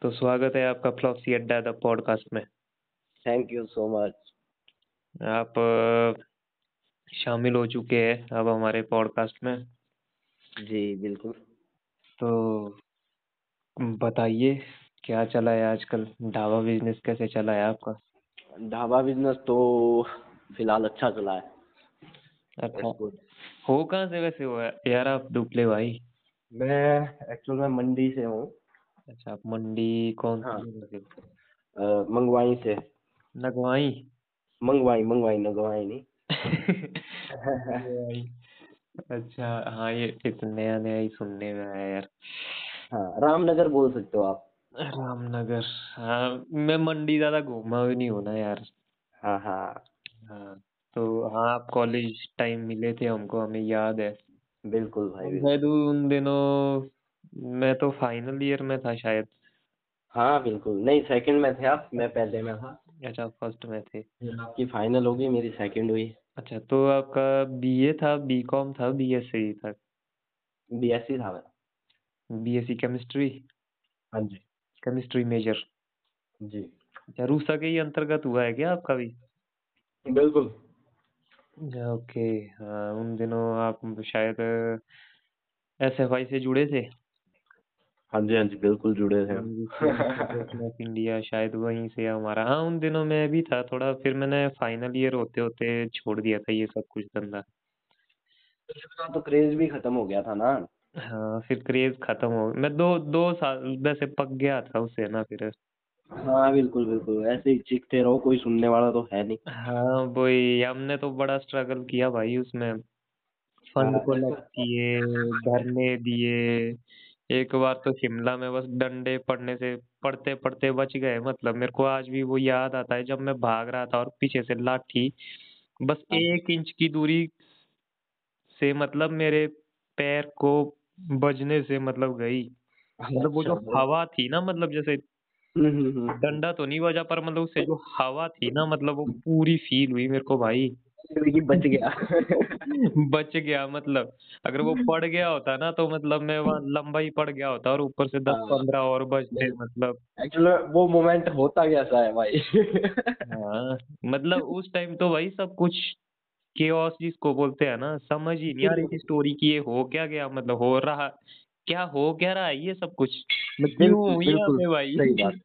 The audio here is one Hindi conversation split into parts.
तो स्वागत है आपका फ्लॉक्सी अड्डा द पॉडकास्ट में। Thank you so much. आप शामिल हो चुके हैं अब हमारे पॉडकास्ट में। जी बिल्कुल। तो बताइए क्या चला है आजकल, ढाबा बिजनेस कैसे चला है आपका? ढाबा बिजनेस तो फिलहाल अच्छा चला है। अच्छा, That's good। हो कहाँ से वैसे हो यार आप दुबले भाई? मैं एक्चुअल में मंडी से हूँ। अच्छा, आप मंडी कौन सी हाँ, जगह से? मंगवाई से। नगवाई। मंगवाई मंगवाई नगवाई नहीं। नगवाई। अच्छा हाँ, ये नया नया ही सुनने में आया यार। हाँ, रामनगर बोल सकते हो आप। रामनगर। हाँ, मैं मंडी ज्यादा घूमा भी नहीं हूं ना यार। हाँ हाँ। हाँ, तो हाँ आप कॉलेज टाइम मिले थे हमको, हमें याद है। बिल्कुल भाई हम बिल्कुल। शायद उन दिनों, मैं तो फाइनल ईयर में था शायद। हाँ बिल्कुल, नहीं सेकंड में थे आप, मैं पहले में था। अच्छा, फर्स्ट में थे। फिर आपकी फाइनल हो गई, मेरी सेकंड हुई। अच्छा, तो आपका बीए था, बीकॉम था, बीएससी था? बीएससी था मेरा। BSc chemistry. हाँ जी। Chemistry major. जी अच्छा, रूसा के ही अंतर्गत हुआ है क्या आपका भी? बिल्कुल। ओके। हाँ, उन दिनों आप शायद एसएफआई से जुड़े थे। हाँ जी बिल्कुल जुड़े थे हम। म्यूजिशियन फेडरेशन ऑफ इंडिया, शायद वहीं से हमारा। हाँ, उन दिनों में भी था थोड़ा, फिर मैंने फाइनल ईयर होते होते छोड़ दिया था ये सब कुछ धंधा। उसका तो क्रेज भी खत्म हो गया था ना। हाँ, फिर क्रेज खत्म हो, मैं दो दो साल वैसे पक गया था उससे ना फिर। हाँ बिल्कुल बिल्कुल, ऐसे ही चीखते रहो, कोई सुनने वाला तो है नहीं। हाँ वही, हमने तो बड़ा स्ट्रगल किया भाई उसमें। फंड कलेक्ट किए, धरने दिए। एक बार तो शिमला में बस डंडे पड़ने से पढ़ते पढ़ते बच गए। मतलब मेरे को आज भी वो याद आता है जब मैं भाग रहा था और पीछे से लाठी बस हाँ 1 इंच की दूरी से मतलब मेरे पैर को बजने से मतलब गई। मतलब वो अच्छा जो वो। हवा थी ना, मतलब जैसे हम्म। डंडा तो नहीं बजा पर मतलब उससे जो हवा थी ना, मतलब वो पूरी फील हुई मेरे को भाई। कि बच गया। बच गया मतलब। अगर वो पड़ गया होता ना तो मतलब मैं वहाँ लंबा ही पड़ गया होता और ऊपर से दस हाँ पंद्रह और बचते नहीं, मतलब। एक्चुअली वो मोमेंट होता कैसा है भाई। हाँ, मतलब उस टाइम तो भाई सब कुछ केओस जिसको बोलते हैं ना, समझ ही नहीं आ रही थी स्टोरी की ये हो क्या गया, मतलब हो रहा क्या, हो क्या रहा है ये सब कुछ। मैं क्यों बिल्कुल हूँ यहाँ बिल्कुल पे भाई? सही बात।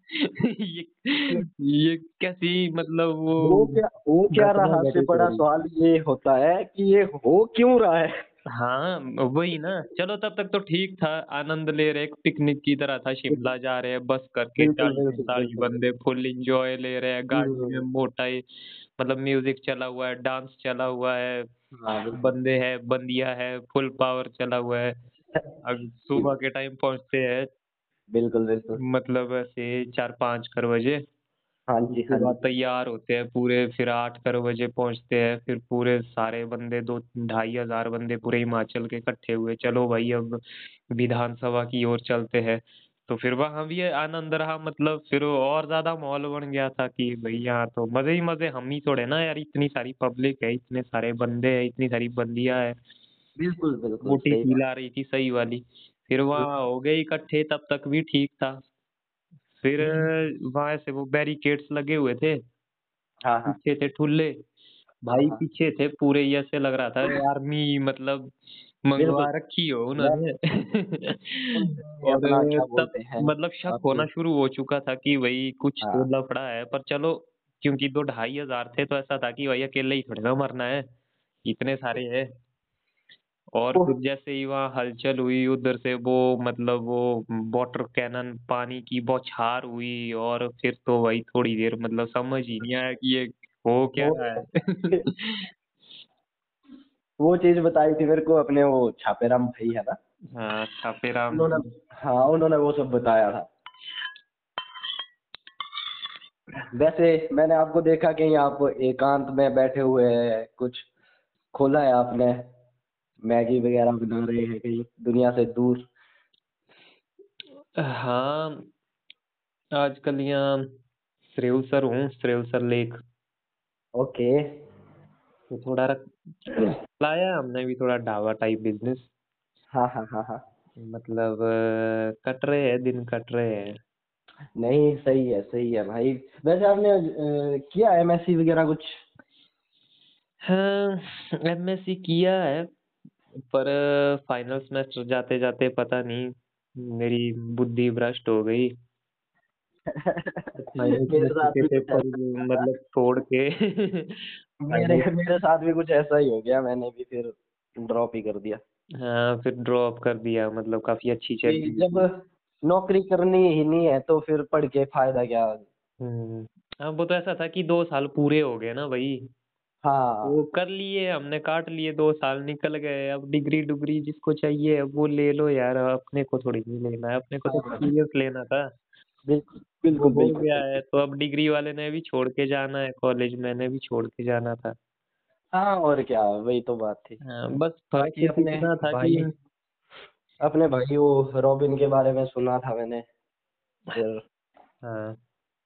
ये कैसी मतलब वो हो क्या घटना रहा से घटित हो बड़ा रही। सवाल ये होता है कि ये हो क्यों रहा है। हाँ, वही ना। चलो तब तक तो ठीक था, आनंद ले रहे, एक पिकनिक की तरह था, शिमला जा रहे हैं बस करके बिल्कुल 40 बिल्कुल 45 बिल्कुल। बंदे फुल एंजॉय ले रहे हैं गाड़ी में, हम्म, मोटा ही मतलब म्यूजिक चला हुआ है, डांस चला हुआ है, हाँ बिल्कुल। बंदे हैं, बंदिया है, फुल पावर चला हुआ है। अब सुबह के टाइम पहुंचते हैं, बिल्कुल बिल्कुल। मतलब ऐसे 4 5 कर बजे। हाँ जी उसके हाँ बाद जी। तैयार होते हैं पूरे, फिर 8 कर बजे पहुंचते हैं, फिर पूरे सारे बंदे 2 2.5 हजार बंदे पूरे हिमाचल के इकट्ठे हुए, चलो भाई अब विधानसभा की ओर चलते हैं। तो फिर वहां भी आनंद रहा, मतलब फिर और ज्यादा माहौल बन गया था कि भाई यहाँ तो मजे ही मजे, हम ही थोड़े ना यार, इतनी सारी पब्लिक है, इतने सारे बंदे हैं, इतनी सारी बंदियां है। बिल्कुल बिल्कुल मोटी सही फील बात। आ रही थी सही वाली। फिर वहाँ हो गए इकट्ठे, तब तक भी ठीक था। फिर वहां से वो बैरिकेड्स लगे हुए थे, हाँ हाँ पीछे थे ठुल्ले हाँ भाई, हाँ। पीछे थे पूरे, ये ऐसे लग रहा था आर्मी मतलब बिल्कुल। मंगवा रखी हो मैं उन्होंने। ये और अपना क्या तब बोलते हैं मतलब शक आपके। होना शुरू हो चुका था कि भाई कुछ तो हाँ लफड़ा है, पर चलो क्योंकि 2 2.5 हजार थे तो ऐसा था कि भाई अकेले ही थोड़े ना मरना है, इतने सारे हैं। और वो फिर जैसे ही वहाँ हलचल हुई उधर से वो मतलब वो वाटर कैनन पानी की बौछार हुई, और फिर तो भाई थोड़ी देर मतलब समझ ही नहीं आया कि ये हो क्या वो रहा है। वो चीज बताई थी मेरे को अपने वो छापेराम भाई है ना। हाँ, छापेराम उन्होंने, जी। हाँ उन्होंने वो सब बताया था। वैसे मैंने आपको देखा कहीं आप एकांत में बैठे हुए हैं, कुछ खोला है आपने, मैगी वगैरह बना रहे हैं कहीं दुनिया से दूर। हाँ, आजकल यहाँ श्रेयसर हूँ, श्रेयसर लेक। ओके। तो थोड़ा लाया हमने भी थोड़ा ढाबा टाइप बिजनेस। हाँ हाँ हाँ हाँ। मतलब कट रहे हैं दिन, कट रहे हैं। नहीं, सही है भाई। वैसे आपने किया एमएससी वगैरह कुछ? हाँ, एमएससी किया है, पर फाइनल सेमेस्टर जाते जाते पता नहीं मेरी बुद्धि भ्रष्ट हो गई। फाइनल मेरे सेमेस्टर साथ के भी कुछ पेपर ऐसा था। मतलब छोड़ के मेरे फाइनल। मेरे साथ भी कुछ ऐसा ही हो गया, मैंने भी फिर ड्रॉप ही कर दिया। हाँ, फिर ड्रॉप कर दिया, मतलब काफी अच्छी चल कि रही जब थी। नौकरी करनी ही नहीं है तो फिर पढ़ के फायदा क्या? हम्म। हाँ, वो तो ऐसा था कि 2 साल पूरे हो गए ना भाई, वो हाँ, कर लिए हमने, काट लिए, 2 साल निकल गए, अब डिग्री डुग्री जिसको चाहिए अब वो ले लो यार, अपने को थोड़ी नहीं लेना है, अपने को तो हाँ, एक्सपीरियंस लेना था। बिल्कुल वो बिल्कुल हो बिल्कुल गया है, बिल्कुल। तो अब डिग्री वाले ने भी छोड़ के जाना है, कॉलेज मैंने भी छोड़ के जाना था। हाँ, और क्या, वही तो बात थी। हाँ, बस फर्क बाकी सिर्फ इतना था कि अपने भाई वो रॉबिन के बारे में सुना था मैंने। फिर हाँ।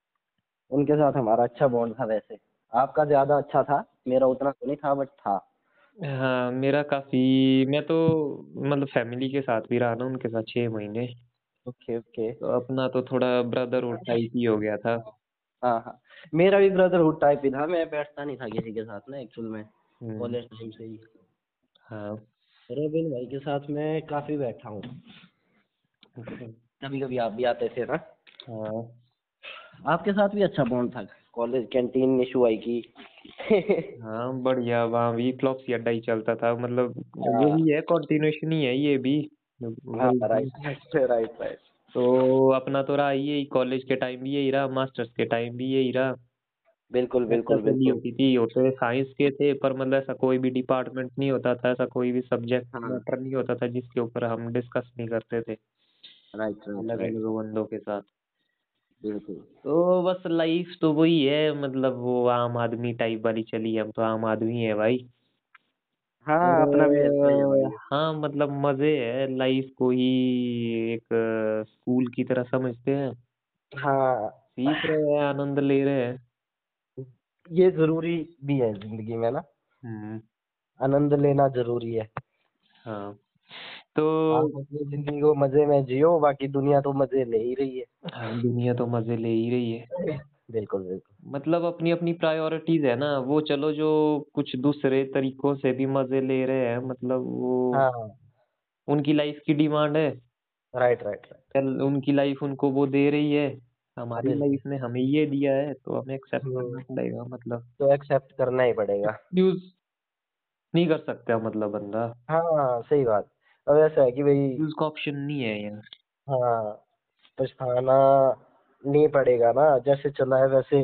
उनके साथ हमारा अच्छा बॉन्ड था वैसे। आपका ज्यादा अच्छा था, मेरा उतना तो नहीं था बट था। हाँ, मेरा काफी, मैं तो मतलब फैमिली के साथ भी रहा ना उनके साथ 6 महीने, ओके ओके। तो अपना तो थोड़ा ब्रदरहुड टाइप ही हो गया था। हाँ हाँ, मेरा भी ब्रदरहुड टाइप ही था, मैं बैठता नहीं था किसी के साथ ना एक्चुअल में, हम्म। कॉलेज टाइम से ही। हाँ। रॉबिन भाई के साथ मैं काफी बैठा हूँ। अच्छा। कभी कभी आप भी आते थे ना? हाँ। आपके साथ भी अच्छा बॉन्ड था, कॉलेज कैंटीन निशु आई की। हाँ, बढ़िया, वहाँ भी फ्लॉप्सी अड्डा ही चलता था, मतलब हाँ यही है, कंटिन्यूएशन ही है ये भी, हाँ, वही। Right right right right. तो अपना तो रहा यही, कॉलेज के टाइम भी यही रहा, मास्टर्स के टाइम भी यही रहा। बिल्कुल बिल्कुल एसएसएलई बिल्कुल। होती थी, होते साइंस के थे, पर मतलब ऐसा कोई भी डिपार्टमेंट नहीं होता था, ऐसा कोई भी सब्जेक्ट हाँ, मैटर नहीं होता था जिसके ऊपर हम डिस्कस नहीं करते थे राइट राइट अलग राइट। अलग बंदों के साथ। बिल्कुल। तो बस लाइफ तो वही है, मतलब वो आम आदमी टाइप वाली चली है, हम तो आम आदमी है भाई। हाँ, अपना भी ऐसा ही है और भाई। हाँ, मतलब मजे है, लाइफ को ही एक स्कूल की तरह समझते हैं, हाँ, सीख रहे हैं, आनंद ले रहे हैं। ये जरूरी भी है जिंदगी में ना, हम्म। आनंद लेना जरूरी है। हाँ। तो आप अपनी जिंदगी को मजे में जियो, बाकी दुनिया तो मजे ले ही रही है। हाँ, दुनिया तो मजे ले ही रही है, बिल्कुल बिल्कुल। मतलब अपनी अपनी प्रायोरिटीज है ना, वो चलो जो कुछ दूसरे तरीकों से भी मजे ले रहे हैं, मतलब वो हाँ, उनकी लाइफ की डिमांड है, राइट राइट राइट। कल उनकी लाइफ उनको वो दे रही है, हमारी बिल्कुल। लाइफ ने हमें ये दिया है, तो हमें एक्सेप्ट हम्म, करना पड़ेगा, मतलब तो एक्सेप्ट करना ही पड़ेगा। यूज नहीं कर सकता, मतलब बंदा हाँ, सही बात। अब ऐसा है कि भाई, यूज का ऑप्शन नहीं है यहाँ। हाँ, पछताना नहीं पड़ेगा ना, जैसे चला है वैसे।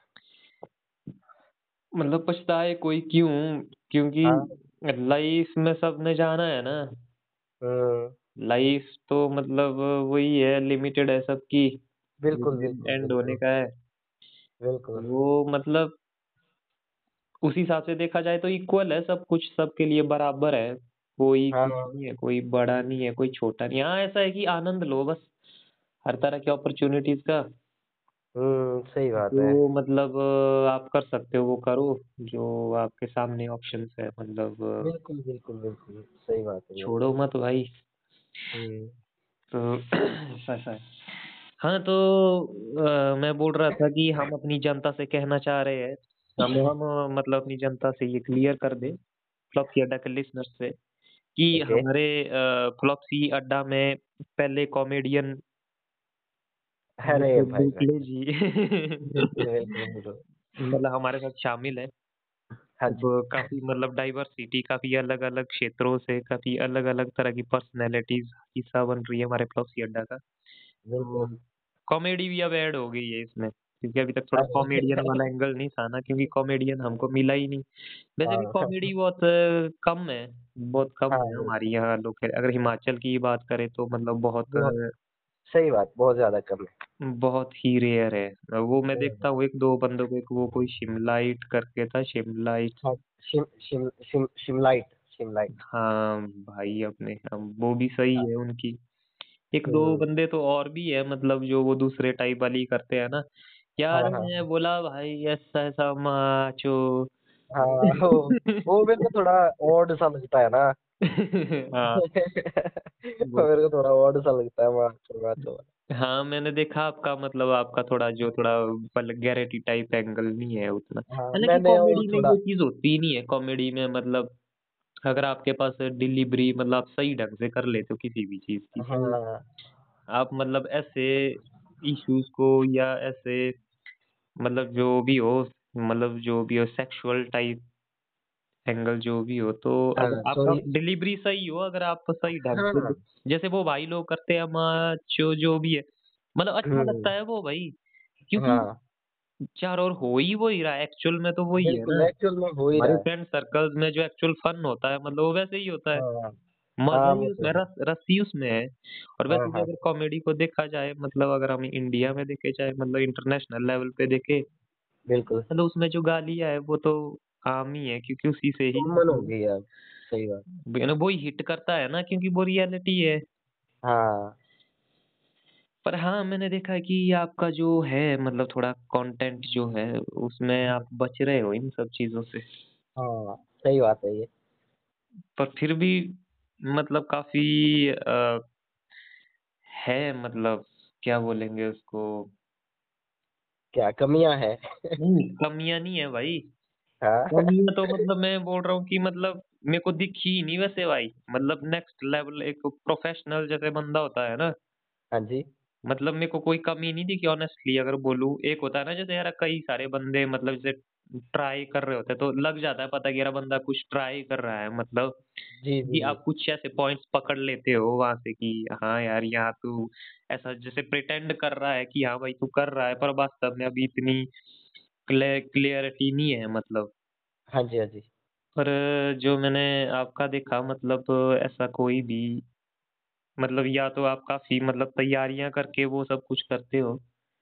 मतलब पछताए कोई क्यों, क्योंकि हाँ। लाइफ में सबने जाना है ना, हम्म, लाइफ तो मतलब वही है, लिमिटेड है सबकी, एक बिल्कुल दिन बिल्कुल एंड होने बिल्कुल का है। बिल्कुल। वो मतलब उस हिसाब से देखा जाए तो इक्वल है, सब कुछ सबके लिए बराबर है, कोई कुछ हाँ। नहीं है, कोई बड़ा नहीं है, कोई छोटा नहीं है। हाँ, ऐसा है कि आनंद लो बस हर तरह की अपॉर्चुनिटीज का, सही बात है। जो मतलब आप कर सकते हो वो करो, जो आपके सामने ऑप्शंस है, मतलब बिल्कुल बिल्कुल बिल्कुल, सही बात है ये। छोड़ो मत भाई। हम्म। तो ऐसा है। हाँ, तो मैं बोल रहा था कि हम अपनी जनता से कहना चाह रहे हैं, हम मतलब अपनी जनता से ये क्लियर कर दे, फ्लॉपसी अड्डा के लिसनर से, कि ओके। हमारे फ्लॉपसी अड्डा में पहले कॉमेडियन अरे मिस्टर भाई भाई, बुकले जी बिल्कुल बिल्कुल बिल्कुल। मतलब हमारे साथ शामिल है। हाँ अब जी। काफी मतलब डाइवर्सिटी, काफी अलग अलग क्षेत्रों से, काफी अलग अलग तरह की पर्सनैलिटीज हिस्सा बन रही है हमारे फ्लॉपसी अड्डा का। तो बिल्कुल। कॉमेडी भी अब ऐड हो गई है इसमें, क्योंकि अभी तक थोड़ा कॉमेडियन अरे। वाला एंगल नहीं था ना, क्योंकि कॉमेडियन हमको मिला ही नहीं। वैसे भी हाँ कॉमेडी बहुत कम है, बहुत कम है हाँ, हमारी यहाँ लोग, अगर हिमाचल की बात करें तो मतलब बहुत बहुत सही बात, बहुत ज्यादा कम है। बहुत ही रेयर है। वो मैं हम्म, देखता हूँ एक दो बंदों को, एक वो कोई शिमलाइट करके था, शिमलाइट। हाँ, शिमलाइट शिमलाइट। हाँ भाई, अपने वो भी सही हाँ। है उनकी। एक दो हम्म, बंदे तो और भी है, मतलब जो वो दूसरे टाइप वाली करते हैं ना, यार हाँ हाँ मैं बोला भाई ऐसा ऐसा माचो हाँ। वो मेरे को थोड़ा ऑड सा लगता है ना। हाँ, वो मेरे को थोड़ा ऑड सा लगता है, माचो माचो। हाँ, मैंने देखा आपका मतलब आपका थोड़ा जो थोड़ा वल्गैरिटी टाइप एंगल नहीं है उतना। हाँ हालाँकि मैंने वो कॉमेडी में थोड़ा। ये चीज़ होती ही नहीं है, कॉमेडी में मतलब अगर आपके पास डिलीवरी मतलब आप सही ढंग से कर लेते हो किसी भी चीज़ की, तो हाँ आप मतलब ऐसे इश्यूज़ को या ऐसे मतलब जो भी हो सेक्सुअल टाइप एंगल जो भी हो, तो अगर हाँ आपका सॉरी। डिलीवरी सही हो, अगर आप सही ढंग से हाँ। जैसे वो भाई लोग करते हैं माचो जो भी है, मतलब अच्छा लगता है वो भाई, क्योंकि हाँ चारों ओर हो ही रहा है, एक्चुअल में तो वही है बिल्कुल ना। एक्चुअल में हो ही हमारे रहा है। फ्रेंड सर्कल्स में जो एक्चुअल फन होता है मतलब वो वैसे ही होता है। हाँ मज़ा हाँ ही वो तो उसमें है। रस ही उसमें है। और हाँ वैसे भी हाँ अगर कॉमेडी को देखा जाए मतलब अगर हम इंडिया में देखे चाहे मतलब इंटरनेशनल लेवल पे देखें, बिल्कुल। मतलब उसमें जो गालियाँ है वो तो आम ही है क्योंकि उसी से ही कॉमन हो गई है अब। सही बात। वो ही हिट करता है ना क्योंकि वो रियलिटी है। हाँ पर हाँ, मैंने देखा है कि आपका जो है मतलब थोड़ा कंटेंट जो है उसमें आप बच रहे हो इन सब चीज़ों से। हाँ सही बात है ये। पर फिर भी मतलब काफ़ी है मतलब क्या बोलेंगे उसको? क्या कमियां है? नहीं, कमियाँ नहीं है भाई। हाँ कमियाँ तो मतलब मैं बोल रहा हूँ कि मतलब मेरे को दिखी ही नहीं वैसे भाई। मतलब नेक्स्ट लेवल एक प्रोफेशनल जैसे बंदा होता है ना, हाँ जी। मतलब मेरे को कोई कमी नहीं दिखी ऑनेस्टली अगर बोलूँ। एक होता है ना जैसे यार कई सारे बंदे मतलब जैसे ट्राई कर रहे होते हैं तो लग जाता है पता कि यार बंदा कुछ ट्राई कर रहा है मतलब जी जी कि जी। आप कुछ ऐसे पॉइंट्स पकड़ लेते हो वहाँ से कि हाँ यार यहाँ तू ऐसा जैसे प्रिटेंड कर रहा है कि हाँ भाई तू कर रहा है पर वास्तव में अभी इतनी क्लियरिटी नहीं है मतलब। हाँ जी हाँ जी। पर जो मैंने आपका देखा मतलब ऐसा कोई भी मतलब या तो आप काफ़ी मतलब तैयारियाँ करके वो सब कुछ करते हो,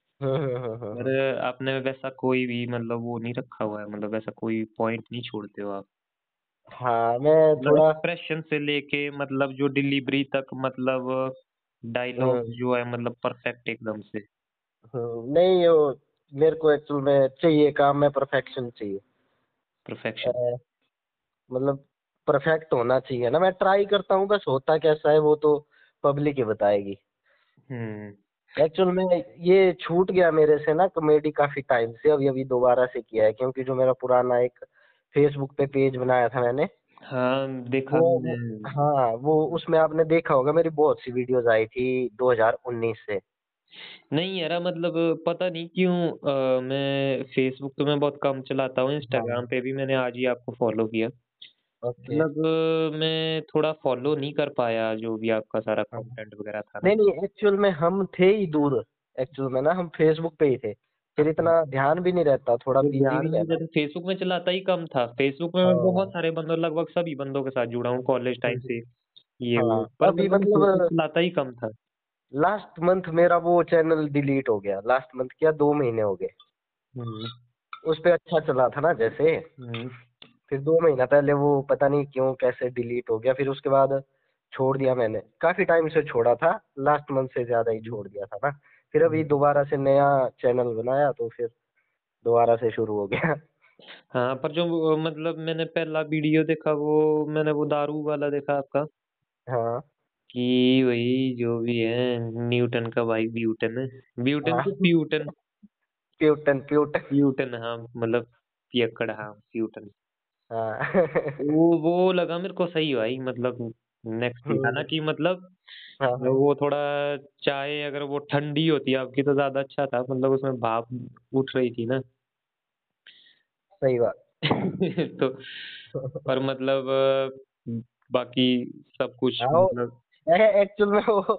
पर हम्म। आपने वैसा कोई भी मतलब वो नहीं रखा हुआ है मतलब वैसा कोई पॉइंट नहीं छोड़ते हो आप। हाँ मैं मतलब थोड़ा। एक्सप्रेशन से लेके मतलब जो डिलीवरी तक मतलब डायलॉग हम्म जो है मतलब परफेक्ट एकदम से। नहीं वो मेरे को एक्चुअल में चाहिए काम में परफेक्शन चाहिए। अ, परफेक्शन। मतलब परफेक्ट होना चाहिए ना। मैं ट्राई करता हूँ, बस होता कैसा है वो तो पब्लिक ही बताएगी। हुँ। एक्चुअल में ये छूट गया मेरे से ना कॉमेडी काफी टाइम से। अभी अभी दोबारा से किया है क्योंकि जो मेरा पुराना एक फेसबुक पे पेज बनाया था मैंने हाँ, देखा वो। मैंने। हाँ वो उसमें आपने देखा होगा मेरी बहुत सी वीडियोस आई थी 2019 से। नहीं यार मतलब पता नहीं क्यों मैं फ़ेसबुक तो मैं बहुत कम चलाता हूँ, हाँ इंस्टाग्राम पे भी मैंने आज ही आपको फ़ॉलो किया। ओके। मतलब मैं थोड़ा फ़ॉलो नहीं कर पाया जो भी आपका सारा हाँ। कंटेंट वगैरह था ना। नहीं नहीं एक्चुअल में हम थे ही दूर। एक्चुअल में ना हम फेसबुक पे ही थे, फिर इतना ध्यान भी नहीं रहता, थोड़ा फिर बिजी ध्यान भी में है नहीं ना। देता फ़ेसबुक में चलाता ही कम था। फ़ेसबुक में मैं बहुत हाँ सारे बंदों लगभग सभी बंदों के साथ जुड़ा हूँ कॉलेज टाइम हम्म, से, ये वो। हाँ पर अभी मतलब मैं फ़ेसबुक मतलब चलाता ही कम था। लास्ट मंथ मेरा वो चैनल डिलीट हो गया। लास्ट मंथ क्या 2 महीने हो गए। हुँ, उस पे अच्छा चला था ना जैसे। हुँ, फिर 2 महीना पहले वो पता नहीं क्यों कैसे डिलीट हो गया। फिर उसके बाद छोड़ दिया मैंने। काफी टाइम से छोड़ा था, लास्ट मंथ से ज्यादा ही हुँ, छोड़ दिया था ना। फिर हुँ। अभी दोबारा से नया चैनल बनाया तो फिर दोबारा से शुरू हो गया। हाँ, पर जो वो मतलब मैंने पहला वीडियो देखा वो मैंने वो दारू वाला देखा आपका। हाँ कि वही जो भी है न्यूटन का भाई ब्यूटन है। ब्यूटन हाँ की प्यूटन। Putin Putin. प्यूटन हाँ मतलब पियक्कड़ हाँ प्यूटन। हाँ वो लगा मेरे को सही भाई मतलब नेक्स्ट ही था ना हम्म, कि मतलब हाँ हाँ वो थोड़ा चाय अगर वो ठंडी होती आपकी तो ज़्यादा अच्छा था मतलब उसमें भाप उठ रही थी ना। सही बात। तो पर मतलब बाकी सब कुछ हाँ मतलब एक्चुअल में वो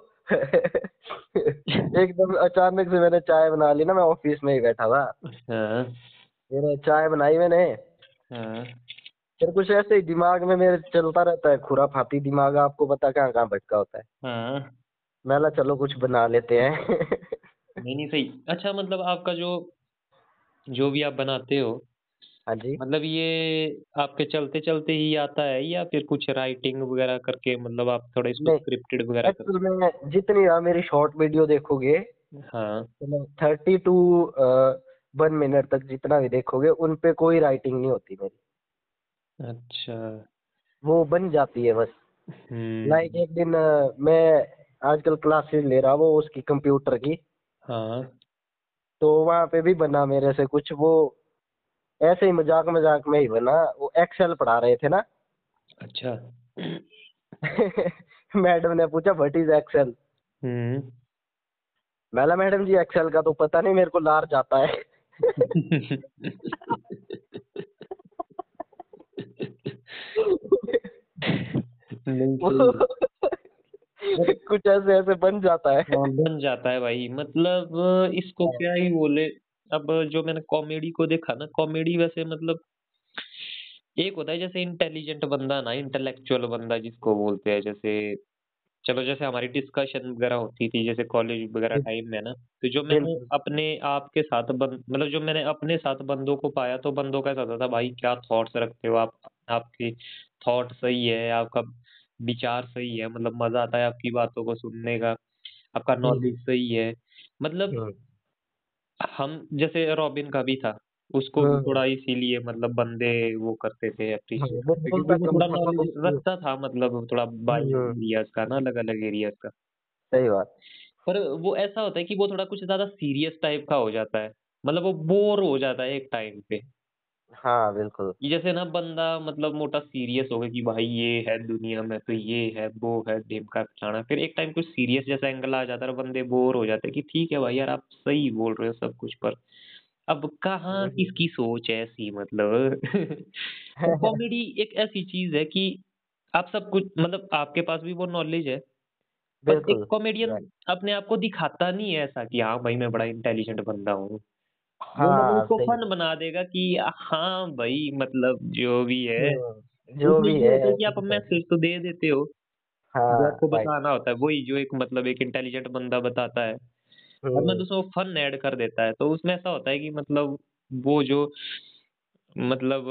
एकदम अचानक से मैंने चाय बना ली ना। मैं ऑफिस में ही बैठा था, हाँ, फिर चाय बनाई मैंने। हाँ, फिर कुछ ऐसे ही दिमाग में मेरे चलता रहता है, खुराफाती दिमाग, आपको पता कहाँ कहाँ भटका होता है। हाँ। मैं बोला चलो कुछ बना लेते हैं। नहीं, नहीं सही। अच्छा मतलब आपका जो जो भी आप बनाते हो, हाँ जी। मतलब ये आपके चलते-चलते ही आता है या फिर कुछ राइटिंग वगैरह करके मतलब आप थोड़ा इसको नहीं स्क्रिप्टेड वगैरह कर एक्चुअल में जितनी आप मेरी शॉर्ट वीडियो देखोगे, हाँ, तो 30 to 1 मिनट तक जितना भी देखोगे उन पे कोई राइटिंग नहीं होती मेरी। अच्छा। वो बन जाती है बस। लाइक हुँ, एक दिन मैं आजकल क्लासेस ले रहा वो उसकी कंप्यूटर की। हाँ। तो वहां पे भी बना मेरे से कुछ वो, ऐसे ही मजाक मजाक में ही बना। वो एक्सेल पढ़ा रहे थे ना। अच्छा। मैडम ने पूछा व्हाट इज एक्सेल। हम्म। मैंने मैडम जी एक्सेल का तो पता नहीं, मेरे को लार जाता है। नहीं सही है। वो बट कुछ ऐसे ऐसे बन जाता है। हाँ, बन जाता है भाई, मतलब इसको क्या ही बोले। अब जो मैंने कॉमेडी को देखा ना, कॉमेडी वैसे मतलब एक होता है जैसे इंटेलिजेंट बंदा ना, इंटेलेक्चुअल बंदा जिसको बोलते हैं, जैसे चलो जैसे हमारी डिस्कशन वगैरह होती थी जैसे कॉलेज वगैरह टाइम में ना, तो जो मैंने बिल्कुल। अपने आप के साथ मतलब जो मैंने अपने साथ बंदों को पाया, तो बंदों का ऐसा होता था, भाई क्या थॉट्स रखते हो आप, आपकी थॉट सही है, आपका विचार सही है, मतलब मजा आता है आपकी बातों को सुनने का, आपका हम्म। नॉलेज सही है। मतलब हम्म। हम जैसे रॉबिन का भी था, उसको भी हम्म। थोड़ा इसीलिए मतलब बंदे वो करते थे, अप्रिशिएट वो करते, क्योंकि बोलता वो कम थोड़ा था तो नॉलेज उसको। रखता था, मतलब थोड़ा बाई हम्म। एरियाज का ना, अलग अलग एरियाज का। सही बात। पर वो ऐसा होता है कि वो थोड़ा कुछ ज्यादा सीरियस टाइप का हो जाता है, मतलब वो बोर हो जाता है एक टाइम पे। हाँ बिल्कुल। कि जैसे ना बंदा मतलब मोटा सीरियस हो गया कि भाई ये है दुनिया में, तो ये है वो है ढिमका फलाना, फिर एक टाइम कुछ सीरियस जैसा एंगल आ जाता है और बंदे बोर हो जाते हैं कि ठीक है भाई यार आप सही बोल रहे हो सब कुछ, पर अब कहाँ हम्म। किसकी सोच है ऐसी, मतलब। पर कॉमेडी एक ऐसी चीज है कि आप सब कुछ मतलब आपके पास भी वो नॉलेज है, पर एक बिल्कुल। Comedian right। अपने आप को दिखाता नहीं है ऐसा कि हाँ भाई मैं बड़ा इंटेलिजेंट बंदा हूँ। वो मतलब हाँ उसको सही। फन बना देगा कि हाँ भाई मतलब जो भी है, जो उसमें भी ये है होता है कि ऐसे आप दिखा दे। मैसेज तो दे देते हो, जो हाँ आपको राइट। बताना होता है वही जो एक मतलब एक इंटेलिजेंट बंदा बताता है, और मैं हम्म। उसमें फन ऐड कर देता है, तो उसमें ऐसा होता है कि मतलब वो जो मतलब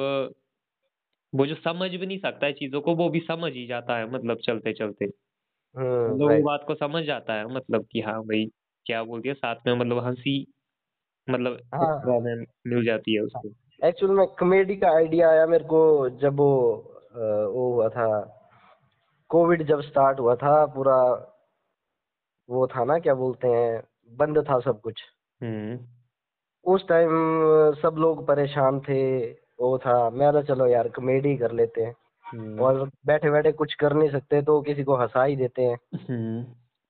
वो जो समझ भी नहीं सकता है चीज़ों को, वो भी समझ ही जाता है मतलब चलते-चलते। मतलब वो राइट। बात को समझ जाता है, मतलब कि हाँ भाई, क्या बोल दिया, साथ में मतलब हँसी मतलब हाँ। एक्स्ट्रा में मिल जाती है उसको। एक्चुअल में कॉमेडी का आइडिया आया मेरे को जब वो हुआ था, कोविड जब स्टार्ट हुआ था पूरा। वो था ना क्या बोलते हैं, बंद था सब कुछ। हुँ, उस टाइम सब लोग परेशान थे। वो था, मैं तो चलो यार कॉमेडी कर लेते हैं। हुँ, और बैठे बैठे कुछ कर नहीं सकते तो किसी को हंसा ही देते हैं। हुँ,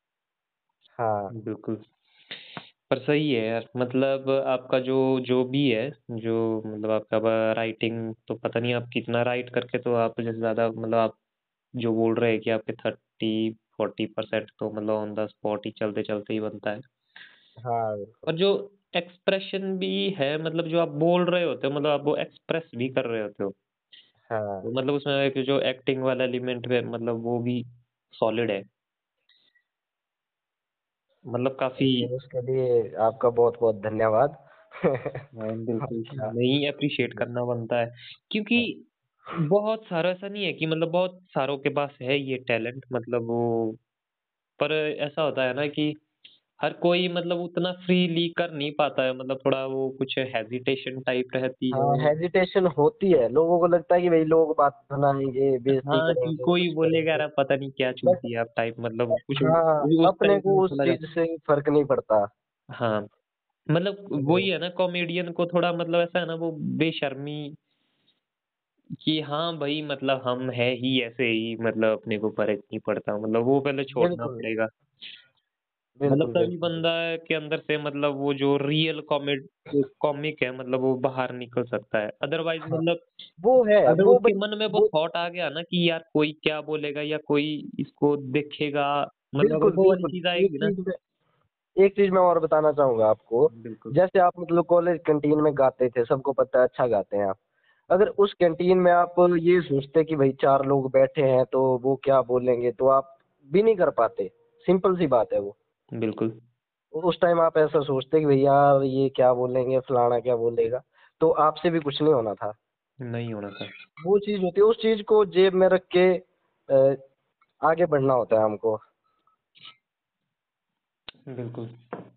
हाँ। बिल्कुल। पर सही है यार, मतलब आपका जो जो भी है, जो मतलब आपका राइटिंग तो पता नहीं आप कितना राइट करके, तो आप जैसे ज़्यादा मतलब आप जो बोल रहे हैं कि आपके 30-40% तो मतलब ऑन द स्पॉट ही चलते-चलते ही बनता है। हाँ बिल्कुल। और जो एक्सप्रेशन भी है, मतलब जो आप बोल रहे होते हो, मतलब आप वो एक्सप्रेस भी कर रहे होते हो। हाँ। तो मतलब उसमें एक जो एक्टिंग वाला एलिमेंट है, मतलब वो भी सॉलिड है। मतलब काफ़ी चलिए उसके लिए आपका बहुत बहुत धन्यवाद। हाँ, बिल्कुल, अच्छा। नहीं एप्रिशिएट करना बनता है। क्योंकि बहुत सारा ऐसा नहीं है कि मतलब बहुत सारों के पास है ये टैलेंट, मतलब वो, पर ऐसा होता है ना कि हर कोई मतलब उतना फ्रीली कर नहीं पाता है, मतलब थोड़ा वो कुछ हेजिटेशन टाइप रहती हाँ है। हेजिटेशन होती है, लोगों को लगता है कि भाई लोग बात बनाएंगे, बेइज्जती हाँ, कि करेंगे, कोई कुछ बोलेगा करेंगे। यार पता नहीं क्या बट चूतिया है आप टाइप, मतलब कुछ हाँ, उस अपने टाइप में को उस चला चीज जाता से फर्क नहीं पड़ता। है। हाँ, मतलब हम्म। वही है ना, कॉमेडियन को थोड़ा मतलब ऐसा है ना, वो बेशर्मी कि हाँ भाई मतलब हम है ही ऐसे ही, मतलब अपने को फर्क नहीं पड़ता, मतलब वो पहले छोड़ना बिल्कुल पड़ेगा। मतलब बिल्कुल तभी बिल्कुल। बंदा के अंदर से मतलब वो जो रियल कॉमिक है, मतलब वो बाहर निकल सकता है, अदरवाइज हाँ मतलब वो है अगर वो उसके मन में वो वो थॉट आ गया ना कि यार कोई क्या बोलेगा या कोई इसको देखेगा, मतलब अगर बिल्कुल वो वाली बिल्कुल। चीज एक आएगी ना। चीज में एक चीज मैं और बताना चाहूंगा आपको। बिल्कुल। जैसे आप मतलब कॉलेज कैंटीन में गाते थे, सबको पता है अच्छा गाते हैं आप। अगर उस कैंटीन में आप ये सोचते कि भाई चार लोग बैठे हैं तो वो क्या बोलेंगे, तो आप भी नहीं कर पाते। सिंपल सी बात है वो। बिल्कुल। उस टाइम आप ऐसा सोचते कि भाई यार ये क्या बोलेंगे, फलाना क्या बोलेगा, तो आपसे भी कुछ नहीं होना था। नहीं होना था। वो चीज होती है, उस चीज को जेब में रख के आगे बढ़ना होता है हमको। बिल्कुल।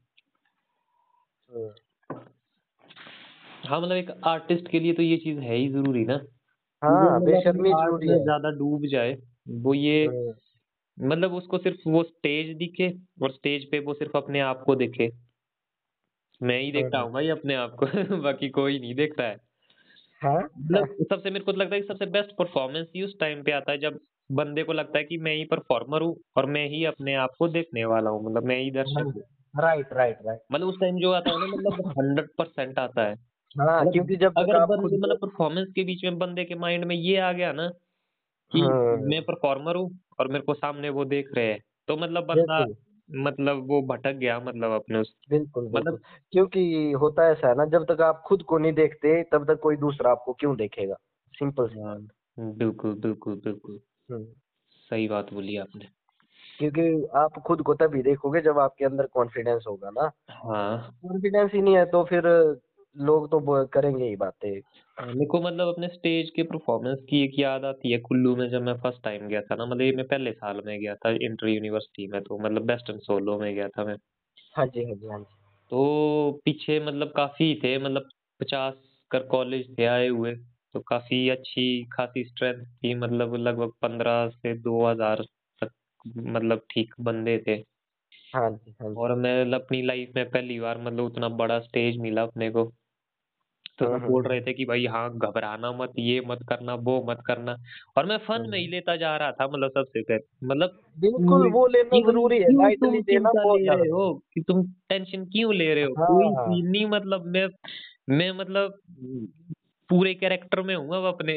हम्म। हाँ, मतलब एक आर्टिस्ट के लिए तो ये चीज है ही जरूरी ना, कि वो हाँ मतलब अपने बेशर्मी आर्ट जरूरी में है। ज्यादा डूब जाए, वो ये हम्म। मतलब उसको सिर्फ वो स्टेज दिखे और स्टेज पे वो सिर्फ अपने आप को दिखे। मैं ही देख रहा हम्म। हूँ भाई अपने आप को बाकी कोई नहीं देख रहा है। हाँ। मतलब सबसे मेरे को तो लगता है कि सबसे बेस्ट परफॉर्मेंस ही उस टाइम पे आता है जब बंदे को लगता है कि मैं ही परफॉर्मर हूँ और मैं ही अपने आप को देखने वाला हूँ, मतलब मैं ही दर्शक हूँ। Right right right. मतलब उस टाइम जो आता है ना, मतलब 100% आता है। हाँ, मतलब क्योंकि जब तक अगर आप बंदे खुद को। मतलब परफॉर्मेंस के बीच में बंदे के माइंड में ये आ गया ना कि हम्म। मैं परफॉर्मर हूँ और मेरे को सामने वो देख रहे हैं, तो मतलब बंदा बिल्कुल मतलब वो भटक गया मतलब अपने उस बिल्कुल बिल्कुल। मतलब क्योंकि होता ऐसा है ना, जब तक आप खुद को नहीं देखते तब तक कोई दूसरा आपको क्यों देखेगा। सिंपल सी हाँ, बात। बिल्कुल, बिल्कुल, बिल्कुल। हम्म। सही बात बोली आपने। क्योंकि आप खुद को तभी देखोगे जब आपके अंदर कॉन्फिडेंस होगा ना। हाँ। कॉन्फिडेंस ही नहीं है तो फिर लोग तो करेंगे ही बातें। मेरे को मतलब अपने स्टेज के परफॉर्मेंस की एक याद आती है कुल्लू में जब मैं फर्स्ट टाइम गया था ना, मतलब ये मैं पहले साल में गया था इंटर यूनिवर्सिटी में, तो मतलब बेस्ट एंड सोलो में गया था मैं। हाँ जी हाँ जी हाँ जी। तो पीछे मतलब काफ़ी थे, मतलब 50 कर कॉलेज थे आए हुए, तो काफ़ी अच्छी खासी स्ट्रेंथ थी, मतलब लगभग 15 से 2000 तक मतलब ठीक बंदे थे। हाँ जी हाँ जी। और मैं अपनी लाइफ में पहली बार मतलब उतना बड़ा स्टेज मिला अपने को। तो सब बोल हम्म। रहे थे कि भाई हाँ घबराना मत, ये मत करना, वो मत करना। और मैं फन में ही हम्म। लेता जा रहा था मतलब सबसे पहले मतलब बिल्कुल पूरे वो लेना क्यों जरूरी है, क्यों तुम लाइटली लेना चिंता बहुत ले ज्यादा रहे हो, जरूरी कि तुम टेंशन क्यों ले रहे हो, है। कोई हाँ। सीन नहीं, मतलब मैं मतलब पूरे कैरेक्टर में हूँ अब अपने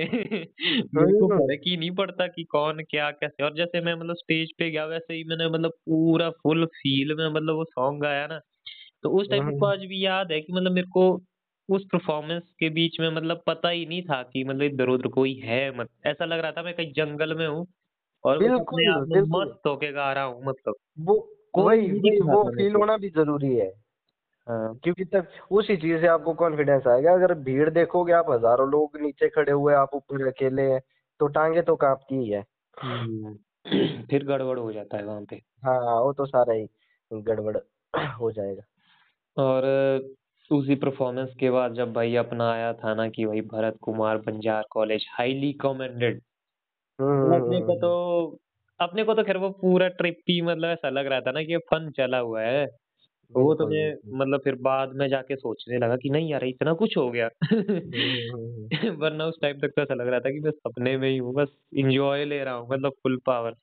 मेरे को हम्म। फर्क ही नहीं पड़ता कि कौन क्या कैसे। और जैसे मैं मतलब स्टेज पे गया वैसे ही मैंने मतलब पूरा फुल फील में मतलब वो सॉन्ग गाया ना, तो उस टाइम मेरे को हम्म। आज भी याद है कि मतलब मेरे को उस परफॉर्मेंस के बीच में मतलब पता ही नहीं था कि मतलब इधर-उधर कोई है मत ऐसा लग रहा था मैं कहीं जंगल में हूँ और बस अपने बिल्कुल आप में बिल्कुल। मस्त होके गा रहा हूँ मतलब, वो कोई वही नहीं वही दिख रहा वो था मेरे फील को। होना भी जरूरी है। हाँ। क्योंकि तब उसी चीज से आपको कॉन्फिडेंस आएगा। अगर भीड़ देखोगे आप, हजारों लोग नीचे खड़े हुए, आप ऊपर अकेले हैं, तो टांगे तो कांपती ही है। हुँ। फिर गड़बड़ हो जाता है वहाँ पे। हाँ, वो तो सारा ही गड़बड़ हो जाएगा। और उसी परफॉर्मेंस के बाद जब भाई अपना आया था ना कि भाई Bharat Kumar Banjara college highly commended, मतलब हम्म। अपने को तो खैर वो पूरा ट्रिप ही मतलब ऐसा लग रहा था ना कि ये फन चला हुआ है। वो तो बिल्कुल मैं बिल्कुल। मतलब फिर बाद में जाके सोचने लगा कि नहीं यार इतना कुछ हो गया हम्म। वरना उस टाइम तक तो ऐसा लग रहा था कि मैं सपने में ही हूँ, बस एंजॉय ले रहा हूँ मतलब फुल पावर।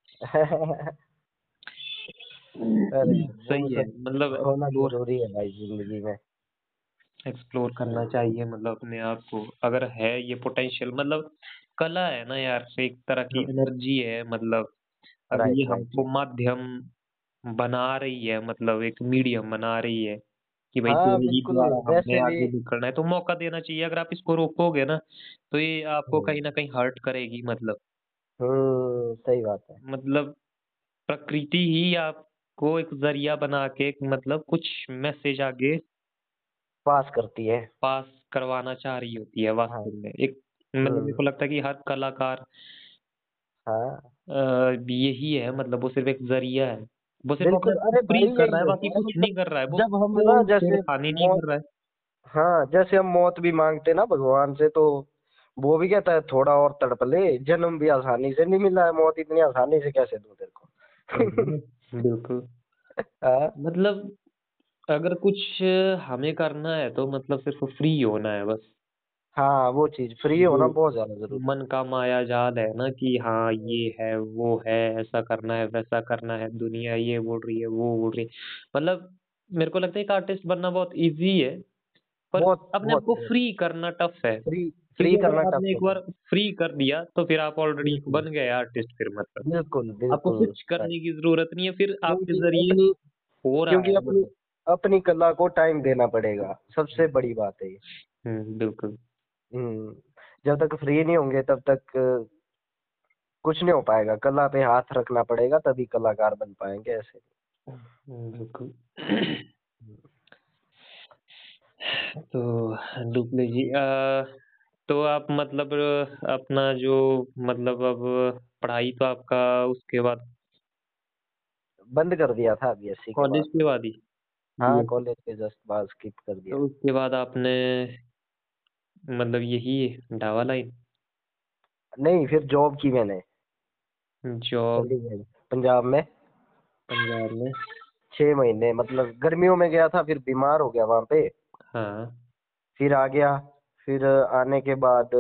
अरे वो सही है सब मतलब होना एक्सप्लोर जरूरी है भाई जिंदगी में। एक्सप्लोर करना चाहिए मतलब अपने आप को, अगर है ये पोटेंशियल मतलब कला है ना यार, एक तरह की एनर्जी है मतलब, अगर राइट ये राइट। हमको माध्यम बना रही है मतलब एक मीडियम बना रही है कि भाई हाँ तेरे ही बिल्कुल। द्वारा हमें वैसे भी। आगे निकलना है, तो मौका देना चाहिए। अगर आप इसको रोकोगे ना तो ये आपको कहीं हम्म। न कहीं हर्ट करेगी सही बात है। मतलब प्रकृति ही आपको एक ज़रिया बना के मतलब कुछ मैसेज आगे पास करती है। पास करवाना चाह रही होती है हाँ। वास्तव में। एक मतलब मेरे हम्म। को लगता है कि हर कलाकार हाँ यही है मतलब वो सिर्फ़ एक ज़रिया है। वो सिर्फ़ अपने बिल्कुल। आप को अरे फ्री भाई कर रहा यही है, होता बाकी है कुछ मतलब, नहीं कर रहा है। वो जब हम ना कोई जैसे छेड़खानी नहीं मौत, कर रहा है। हाँ जैसे हम मौत भी मांगते ना भगवान से, तो वो भी कहता है थोड़ा और तड़प ले, जन्म भी आसानी से नहीं मिला है, मौत इतनी आसानी से कैसे दूं तेरे को। बिल्कुल। हाँ। मतलब अगर कुछ हमें करना है तो मतलब सिर्फ़ फ्री होना है बस। हाँ वो चीज फ्री होना जो बहुत ज्यादा जरूरी मन का मायाजाल है ना कि हाँ है। ये है, वो है, ऐसा करना है, वैसा करना है, दुनिया ये बोल रही है, वो बोल रही है। मतलब मेरे को लगता है एक आर्टिस्ट बनना बहुत ईज़ी है, पर बहुत अपने आप बहुत को बहुत फ्री करना टफ़ है। फ्री फ्री क्योंकि अगर करना टफ आपने एक होता है। बार फ्री कर दिया तो फिर आप ऑलरेडी बिल्कुल बन गए आर्टिस्ट फिर मतलब। बिल्कुल आपको बिल्कुल। कुछ करने की ज़रूरत नहीं है, फिर आपके क्योंकि ज़रिए अपनी हो रहा क्योंकि है अपनी मतलब। अपनी कला को टाइम देना पड़ेगा, सबसे हुँ, बड़ी बात है ये। बिल्कुल। हम्म। जब तक फ्री नहीं होंगे तब तक कुछ नहीं हो पाएगा। कला पे हाथ रखना पड़ेगा तभी कलाकार बन पाएंगे, ऐसे बिल्कुल। नहीं। तो डुप्ले जी तो आप मतलब अपना जो मतलब अब पढ़ाई तो आपका उसके बाद बंद कर दिया था बीएससी के बाद। कॉलेज के बाद ही हाँ, बीएससी, कॉलेज के जस्ट बाद स्किप कर दिया। तो उसके बाद आपने मतलब यही ढाबा लाइन नहीं, फिर जॉब की मैंने जॉब, चंडीगढ़। पंजाब में। पंजाब में। 6 महीने, मतलब गर्मियों में गया था, फिर बीमार हो गया वहां पे। हाँ। फिर आ गया। फिर आने के बाद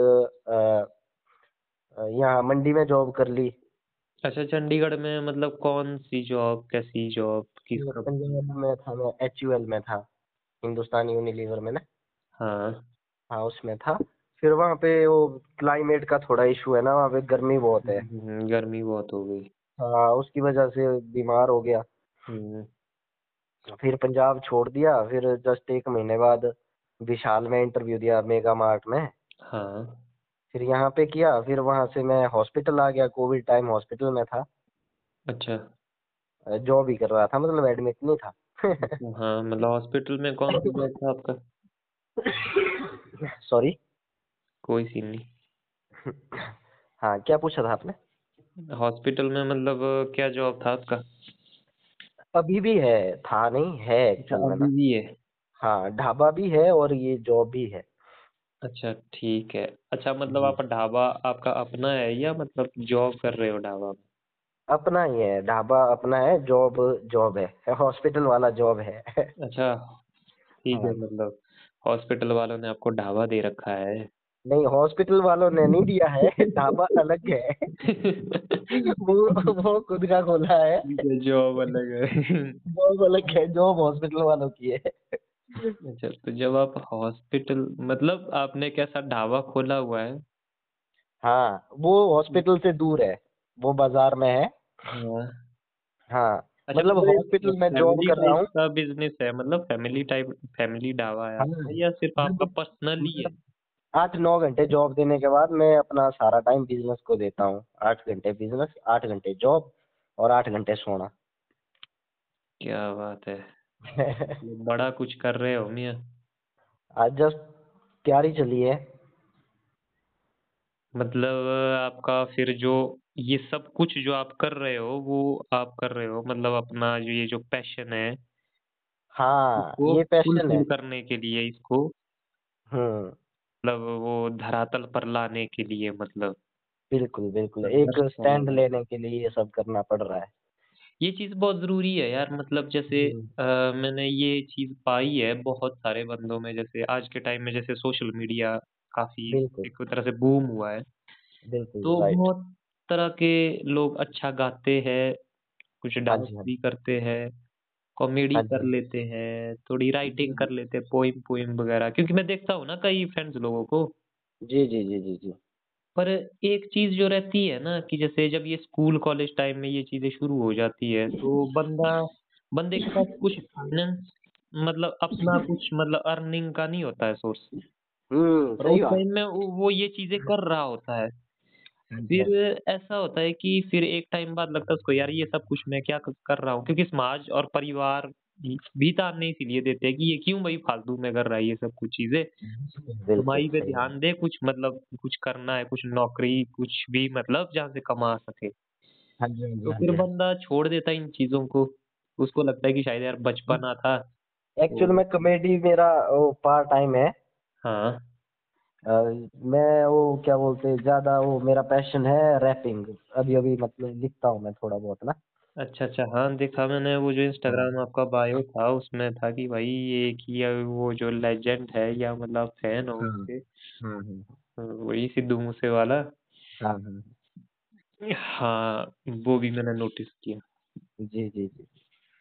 यहाँ मंडी में जॉब कर ली। अच्छा, चंडीगढ़ में मतलब कौन सी जॉब, कैसी जॉब, किस फिर कंपनी पंजाब में? में था, मैं HUL में था, हिंदुस्तान यूनिलीवर में ना। हाँ। हाँ, उसमें था। फिर वहाँ पे वो क्लाइमेट का थोड़ा इशू है ना, वहाँ पे गर्मी बहुत है। गर्मी बहुत हो गई। हाँ, उसकी वजह से बीमार हो गया। हम्म। फिर पंजाब छोड़ दिया, फिर जस्ट 1 महीने बाद विशाल में इंटरव्यू दिया, मेगा मार्ट में। हाँ। फिर यहाँ पे किया, फिर वहां से मैं हॉस्पिटल आ गया, कोविड टाइम हॉस्पिटल में था। अच्छा। जॉब ही कर रहा था, मतलब एडमिट नहीं था। हाँ, मतलब हॉस्पिटल में कौन सा जॉब था आपका? सॉरी। कोई सीन नहीं। हाँ, क्या पूछा था आपने? हॉस्पिटल में मतलब क्या जॉब था आपका? अभी भी है, था नहीं है अच्छा, एक्चुअल में अभी ना। भी है। हाँ, ढाबा भी है और ये जॉब भी है। अच्छा, ठीक है। अच्छा, मतलब जी, आप ढाबा आपका अपना है या मतलब जॉब कर रहे हो ढाबा में? अपना ही है, ढाबा अपना है, जॉब जॉब है, हॉस्पिटल वाला जॉब है। अच्छा, ठीक है, हाँ। मतलब हॉस्पिटल वालों ने आपको ढाबा दे रखा है। नहीं, हॉस्पिटल वालों ने नहीं दिया है, ढाबा अलग है। वो खुद का खोला है। ठीक है, जॉब अलग है। जॉब अलग है, जॉब हॉस्पिटल वालों की है। अच्छा, तो जब आप हॉस्पिटल मतलब आपने कैसा ढाबा खोला हुआ है? हाँ, वो हॉस्पिटल से दूर है, वो बाजार में है। हाँ। हाँ, अच्छा, मतलब मतलब एक हॉस्पिटल में जॉब फैमिली कर रहा टाइप हूँ। का बिजनेस है, मतलब फैमिली टाइप, फैमिली ढाबा है हाँ, आपका या सिर्फ आपका मतलब पर्सनल ही है? मतलब 8-9 घंटे जॉब देने के बाद मैं अपना सारा टाइम बिजनेस को देता हूँ। 8 घंटे बिजनेस, 8 घंटे जॉब, और 8 घंटे सोना। क्या बात है, बड़ा कुछ कर रहे हो मियाँ। आज जस्ट तैयारी चली है। मतलब आपका फिर जो ये सब कुछ जो आप कर रहे हो वो आप कर रहे हो मतलब अपना जो ये जो पैशन है हाँ, इसको ये पैशन है। फुलफिल करने के लिए, इसको हम्म। मतलब वो धरातल पर लाने के लिए, मतलब बिल्कुल बिल्कुल, एक संघर्ष कर रहे स्टैंड हो। लेने के लिए ये सब करना पड़ रहा है। ये चीज़ बहुत ज़रूरी है यार, मतलब जैसे हम्म। मैंने ये चीज़ पाई है बहुत सारे बंदों में, जैसे आज के टाइम में जैसे सोशल मीडिया काफ़ी बिल्कुल एक तरह से बूम हुआ है, बिल्कुल तो राइट। बहुत तरह के लोग अच्छा गाते हैं, कुछ हाँ डांस जी, हाँ भी जी, करते हैं, कॉमेडी हाँ कर जी। लेते हैं, थोड़ी जी राइटिंग कर लेते हैं, पोएम पोएम वगैरह, क्योंकि मैं देखता हूँ ना कई फ्रेंड्स लोगों को। जी जी जी जी जी। पर एक चीज़ जो रहती है ना कि जैसे जब ये स्कूल कॉलेज टाइम में ये चीज़ें शुरू हो जाती है, तो बंदे के पास कुछ फाइनेंस मतलब अपना कुछ मतलब अर्निंग का नहीं होता है सोर्स। और सही उस बात। टाइम में वो ये चीज़ें कर रहा होता है। हाँ जी, हाँ फिर जी। ऐसा होता है कि फिर एक टाइम बाद लगता है उसको, यार ये सब कुछ मैं क्या कर रहा हूँ, क्योंकि समाज और परिवार भी ताने इसीलिए देते हैं कि ये क्यों भाई फालतू में कर रहा है ये सब कुछ चीजें, बिल्कुल कमाई पे सही बात। ध्यान दे, कुछ मतलब कुछ करना है, कुछ नौकरी कुछ भी मतलब जहाँ से कमा सके। हाँ जी, हाँ जी, तो हाँ फिर जी। बंदा छोड़ देता है इन चीजों को, उसको लगता है कि शायद यार बचपना था एक्चुअल तो। में कॉमेडी मेरा वो पार्ट टाइम है। हाँ। अ, मैं वो क्या बोलते हैं, ज्यादा वो मेरा पैशन है रैपिंग। अभी अभी मतलब लिखता हूँ मैं थोड़ा बहुत ना। अच्छा अच्छा, हाँ देखा मैंने वो जो हाँ। इंस्टाग्राम आपका बायो था उसमें था कि भाई ये कि वो जो लेजेंड है या मतलब फैन हो हाँ उसके, हाँ हाँ वही सिद्धू मूसे वाला। हाँ हाँ। हाँ, वो भी मैंने नोटिस किया। जी जी जी।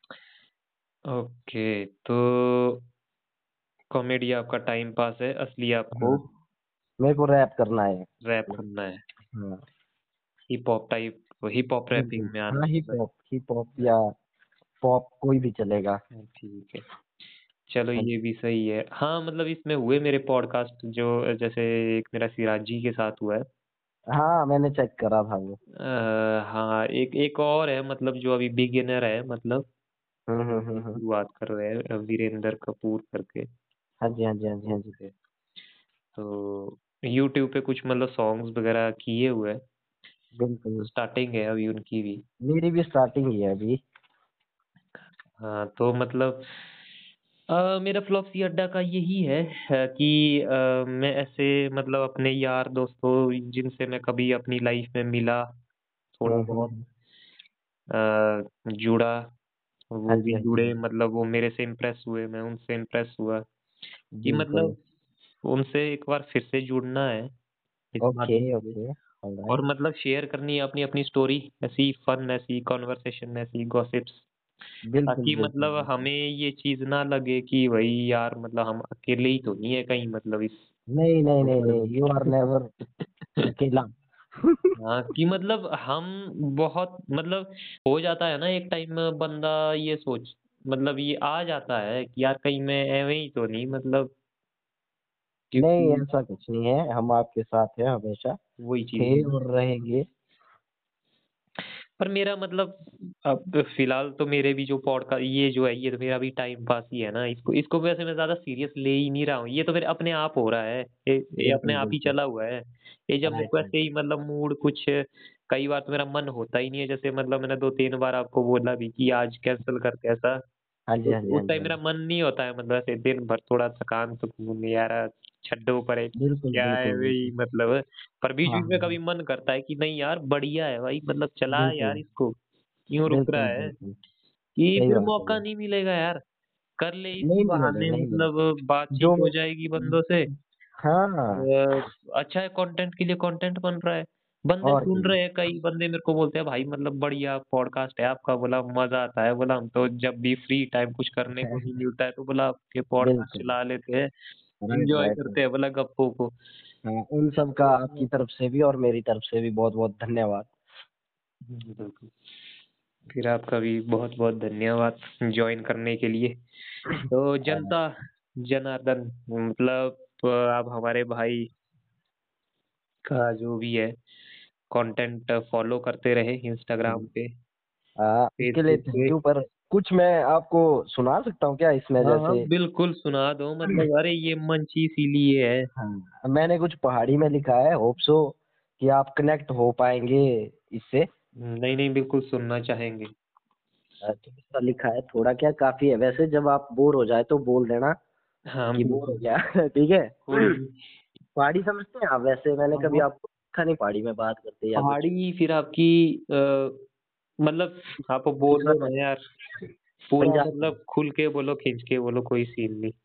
ओके, तो कॉमेडी आपका टाइम पास है, असली आपको हाँ, मेरे को रैप करना है। रैप करना है, हाँ, hip hop type, hip hop बिल्कुल। रैपिंग में आना हाँ, है बस। हिप हॉप या पॉप कोई भी चलेगा। हाँ, ठीक है, चलो हाँ ये जी। भी सही है। हाँ, मतलब इसमें हुए मेरे पॉडकास्ट जो जैसे एक मेरा सिराज जी के साथ हुआ है। हाँ, मैंने चेक करा था वो। हाँ, एक एक और है मतलब जो अभी बिगिनर है, मतलब अभी हम्म। शुरुआत कर रहे हैं, वीरेंद्र कपूर करके। हाँ जी, हाँ जी, हाँ जी, हाँ जी। ओके, तो यूट्यूब पे कुछ मतलब सॉन्ग्स वगैरह किए हुए हैं, तो बिल्कुल। स्टार्टिंग है अभी उनकी भी। मेरी भी स्टार्टिंग ही है अभी। हाँ, तो मतलब मेरा फ्लॉपसी अड्डा का यही है कि मैं ऐसे मतलब अपने यार दोस्तों जिनसे मैं कभी अपनी लाइफ में मिला थोड़ा बहुत, हम्म। जुड़ा, हाँ वो जी, भी हाँ जी, हाँ जुड़े, जी। मतलब वो मेरे से इम्प्रेस हुए, मैं उनसे इम्प्रेस हुआ कि बिल्कुल। मतलब उनसे एक बार फिर से जुड़ना है इस ओके, माध्यम से, ओके, ऑलराइट। और मतलब शेयर करनी है अपनी अपनी स्टोरी, ऐसी फन, ऐसी कॉन्वर्सेशन, ऐसी गॉसिप्स, बिल्कुल, ताकि बिल्कुल, मतलब बिल्कुल। हमें ये चीज ना लगे कि भाई यार मतलब हम अकेले ही तो नहीं है कहीं, मतलब इस नहीं, नहीं, नहीं, ऊपर नहीं, में। यू आर नेवर अकेला। हाँ, कि मतलब हम बहुत मतलब हो जाता है ना एक टाइम में बंदा ये सोच, मतलब ये आ जाता है कि यार कहीं मैं एवे ही तो नहीं, मतलब नहीं, क्योंकि ऐसा कुछ नहीं है, हम आपके साथ हैं हमेशा, वही चीज थे है। और रहेंगे। पर मेरा मतलब अब फिलहाल तो मेरे भी जो पॉडकास्ट ये जो है, ये तो मेरा भी टाइम पास ही है ना, इसको इसको वैसे मैं ज्यादा सीरियस ले ही नहीं रहा हूँ, ये तो मेरे अपने आप हो रहा है, ये अपने बिल्कुल, आप ही बिल्कुल। चला हुआ है। ये जब मेरे राइट, को राइट। ऐसे ही मतलब मूड कुछ, कई बार तो मेरा मन होता ही नहीं है, जैसे मतलब मैंने 2-3 बार आपको बोला भी कि आज कैंसिल करते ऐसा, हाँ तो जी, हाँ जी, हाँ उस जी, टाइम हाँ मेरा जी। मन नहीं होता है, मतलब ऐसे दिन भर थोड़ा थकान सुकून यार, छड्डो परे बिल्कुल, क्या है बिल्कुल, वही बिल्कुल। मतलब। पर बीच हाँ, बीच हाँ, में हाँ। कभी मन करता है कि नहीं यार बढ़िया है भाई, मतलब चला यार बिल्कुल, इसको, क्यों रुक रहा बिल्कुल, है, बिल्कुल। कि सही फिर बात है मौका ये। नहीं मिलेगा यार, कर ले इसी नहीं मिलेगा, बहाने, नहीं मिलेगा। मतलब बातचीत जो हो जाएगी बंदों से, हाँ, अच्छा है, कंटेंट के लिए कंटेंट बन रहा है, बंदे और सुन क्या। रहे हैं, कई बंदे मेरे को बोलते हैं भाई मतलब बढ़िया पॉडकास्ट है आपका, बोला मजा आता है, बोला हम तो जब भी फ्री टाइम कुछ करने को नहीं मिलता है तो बोला आपके पॉडकास्ट बिल्कुल। चला लेते हैं, राइट, एंजॉय राइट, राइट। करते हैं बोला गप्पों को। हाँ, उन सब का आपकी तो तरफ से भी और मेरी तरफ से भी बहुत बहुत धन्यवाद। बिल्कुल, फिर आपका भी बहुत बहुत धन्यवाद ज्वाइन करने के लिए। तो अ, जनता जनार्दन, मतलब आप हमारे भाई का जो भी है कंटेंट फॉलो करते रहे इंस्टाग्राम पे, उसके लिए फेसबुक पे। थैंक यू, पर कुछ मैं आपको सुना सकता हूँ क्या इसमें, हाँ हाँ जैसे बिल्कुल सुना दो, मतलब अरे ये मंच ही इसीलिए है। हाँ, मैंने कुछ पहाड़ी में लिखा है, होप सो कि आप कनेक्ट हो पाएंगे इससे। नहीं नहीं बिल्कुल सुनना चाहेंगे। तो इसका लिखा है, थोड़ा क्या काफी है वैसे, जब आप बोर हो जाए तो बोल देना हाँ कि बोर हो बिल्कुल, गया। ठीक है। कोई नहीं। पहाड़ी समझते हैं आप? वैसे मैंने हाँ कभी हाँ, आपको देखा नहीं पहाड़ी में बात करते या कुछ। पहाड़ी फिर आपकी मतलब आप दूसरा बोलो ना यार, पूरा पंजाबी। मतलब खुल के बोलो, खींच के बोलो, कोई सीन नहीं।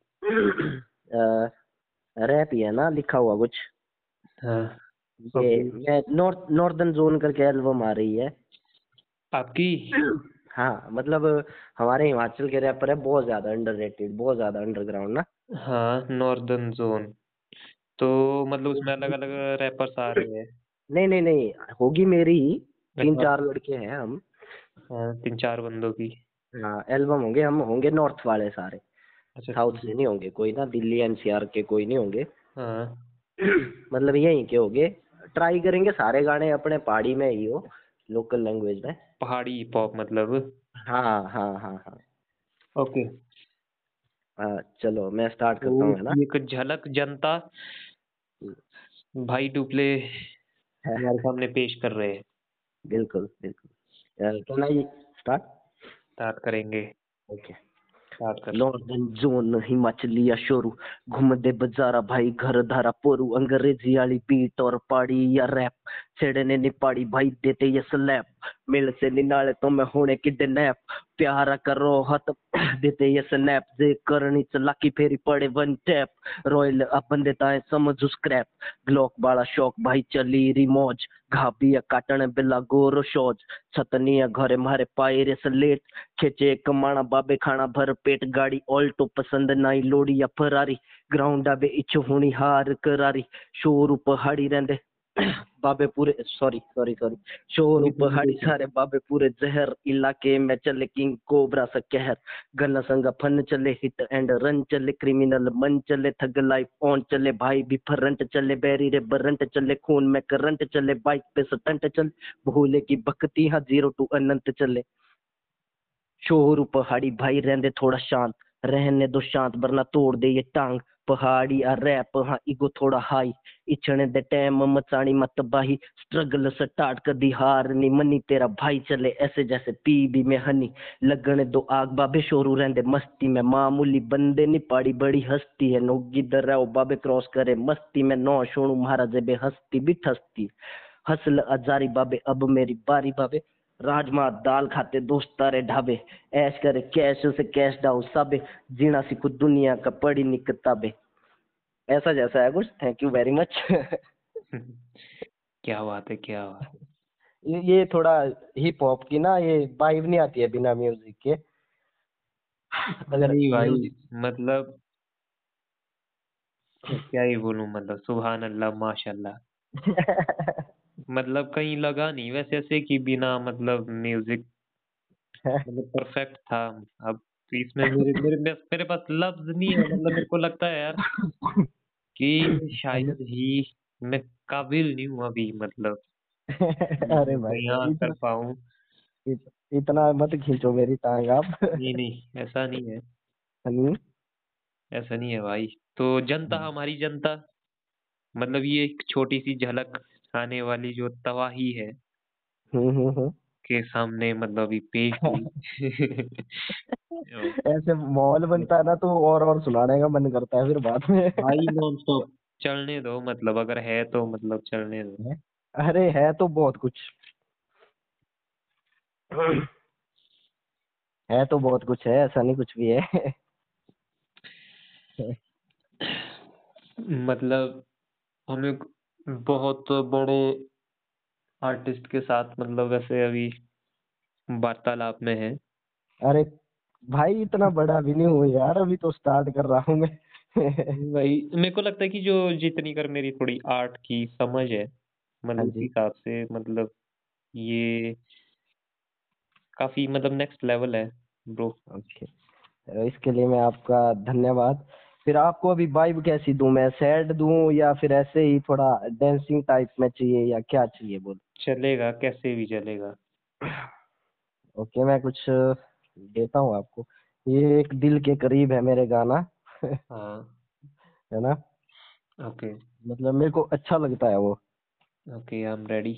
रैप ही है ना लिखा हुआ कुछ। हाँ ये ओके। मैं नॉर्दर्न जोन करके एल्बम आ रही है। आपकी, हाँ, मतलब हमारे हिमाचल के रैपर है, बहुत ज्यादा अंडररेटेड, बहुत ज्यादा अंडरग्राउंड ना। हाँ नॉर्दर्न जोन, तो मतलब उसमें अलग अलग रैपर्स आ रहे हैं। नहीं, नहीं, नहीं, होगी मेरी ही। तीन अच्छा, चार लड़के हैं हम। हाँ 3-4 बंदों की। हाँ, एल्बम होंगे, हम होंगे नॉर्थ वाले सारे। अच्छा साउथ ठीक है। से नहीं होंगे कोई ना, दिल्ली एनसीआर के कोई नहीं होंगे। हाँ मतलब यहीं के होंगे। ट्राई करेंगे सारे गाने अपने पहाड़ी में ही हो, लोकल लैंग्वेज में। पहाड़ी हिप हॉप मतलब। हाँ, हाँ, हाँ, हाँ। ओके, चलो मैं स्टार्ट तो करता हूँ, है ना। उसकी एक झलक जनता भाई डुप्ले हमारे सामने पेश कर रहे हैं। बिल्कुल, बिल्कुल। Can I start? स्टार्ट करेंगे, ओके। स्टार्ट कर। नॉर्दर्न जोन हिमाचलिया शोरू, घूमदे बजारा भाई घर धारा पोरू, अंग्रेजी वाली बीट और पाड़ी या रैप, छेड़ने नी पाड़ी भाई देते ये स्लैप, मिल से निनाले तो मैं होने किडनैप, प्यारा करो हत देते ये स्नैप, जे करनी चलाकी फेरी पड़े वन टैप, रॉयल अपन देता है समझ स्क्रैप, ग्लॉक बाला शौक भाई चली रिमोज, घाबिया काटने बिला गोरो शोज, छतनिया घरे मारे पाए रे सलेट, खेचे कमाना बाबे खाना भर पेट, गाड़ी ऑल्टो पसंद नाई लोड़ी या फरारी, ग्राउंड आबे इच्छ होनी हार करारी, शोर पहाड़ी रहंदे बाबे पूरे, सॉरी सॉरी सॉरी, शोर कोई पहाड़ी नहीं। सारे बाबे पूरे जहर, इलाके में चले किंग कोबरा सा कहर, गन्ना संगा फन चले हिट एंड रन चले, क्रिमिनल मन चले, थग लाइफ ऑन चले, भाई भी फरंट चले, बैरी रे बरंट चले, खून में करंट चले, बाइक पे स्टंट चले, भूले की बकती हाँ 0 to अनंत चले, शोर पहाड़ी भाई रहंदे थोड़ा शांत, रहने दो शांत वरना तोड़ दे ये टांग, पहाड़ी आ रैप हाँ ईगो थोड़ा हाई, इछने दे टाइम मचानी मत बाही, स्ट्रगल स्टार्ट कदी हार नहीं मनी, तेरा भाई चले ऐसे जैसे पी भी में हनी, लगने दो आग बाबे शोरू रहंदे मस्ती में, मामूली बंदे नहीं पाड़ी बड़ी हस्ती है, नोगी दर रहो बाबे क्रॉस करे मस्ती में, नौ शोणू महाराजे बे हस्ती भी ठस्ती, हसल अजारी बाबे अब मेरी बारी बाबे, राजमा दाल खाते दोस्त तारे ढाबे, ऐश करे कैश से कैश डाउ साबे, जीना सीखो दुनिया का पढ़ी नी किताबे। ऐसा जैसा है कुछ। Thank you very much. क्या बात है, क्या बात। ये थोड़ा हिप हॉप की ना ये वाइब नहीं आती है बिना म्यूजिक के। अगर नहीं भाई, म्यूजिक मतलब क्या ही बोलूं, मतलब सुभान अल्लाह माशाल्लाह। मतलब कहीं लगा नहीं वैसे ऐसे कि बिना मतलब म्यूजिक मतलब परफेक्ट था। अब तो इसमें मेरे पास लफ्ज नहीं है, मतलब मेरे को लगता है यार कि शायद ही मैं काबिल नहीं हूँ अभी, मतलब अरे भाई यहाँ कर इतना पाऊँ। इतना मत खींचो मेरी टांग आप। नहीं नहीं, ऐसा नहीं है, हम्म ऐसा नहीं है भाई। तो जनता, हमारी जनता, मतलब ये एक छोटी सी झलक आने वाली जो तबाही है हम्म। के सामने मतलब अभी पेश हुई। ऐसे माहौल बनता है ना तो और सुनाने का मन करता है फिर बाद में। भाई नॉन स्टॉप चलने दो, मतलब अगर है तो मतलब चलने दो। अरे है तो बहुत कुछ, है तो बहुत कुछ है, ऐसा नहीं कुछ भी है। मतलब हम एक बहुत बड़े आर्टिस्ट के साथ मतलब वैसे अभी वार्तालाप में है। अरे भाई इतना बड़ा भी नहीं हूँ यार, अभी तो स्टार्ट कर रहा हूँ मैं। वही मेरे को लगता है कि जो जितनी कर मेरी थोड़ी आर्ट की समझ है, मतलब हाँ उस जी। हिसाब से मतलब ये काफी मतलब नेक्स्ट लेवल है ब्रो। ओके, इसके लिए मैं आपका धन्यवाद। फिर आपको अभी वाइब कैसी दूं मैं, सैड दूं या फिर ऐसे ही थोड़ा डांसिंग टाइप में चाहिए या क्या चाहिए बोल। चलेगा, कैसे भी चलेगा। ओके मैं कुछ देता हूँ आपको। ये एक दिल के करीब है मेरे गाना। हाँ। है ना, ओके। मतलब मेरे को अच्छा लगता है वो। Okay, I am ready.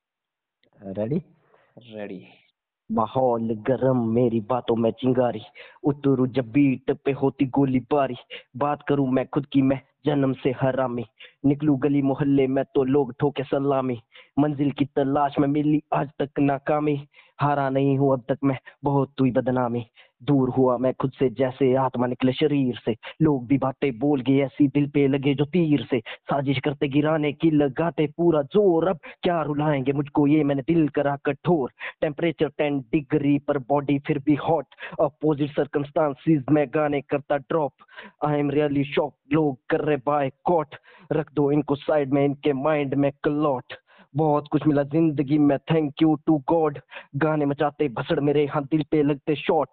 Ready. Ready. माहौल गरम मेरी बातों में चिंगारी, उतरू जब बीट पे होती गोलीबारी, बात करूं मैं खुद की मैं जन्म से हरामी, निकलूं गली मोहल्ले में तो लोग ठोके सलामी, मंजिल की तलाश में मिली आज तक नाकामी, हारा नहीं हूं अब तक मैं बहुत हुई बदनामी, दूर हुआ मैं खुद से जैसे आत्मा निकले शरीर से, लोग भी बातें बोल गए ऐसी दिल पे लगे जो तीर से, साजिश करते गिराने की लगाते पूरा जोर, अब क्या रुलाएंगे मुझको ये मैंने दिल करा कठोर, टेम्परेचर 10 डिग्री पर बॉडी फिर भी हॉट, अपोजिट सर्कमस्टांसिस में गाने करता drop, I am really shock लोग कर रहे बाय कॉट, रख दो इनको साइड में इनके माइंड में क्लॉट, बहुत कुछ मिला जिंदगी में थैंक यू टू गॉड, गाने मचाते भसड़ मेरे यहाँ दिल पे लगते शॉट,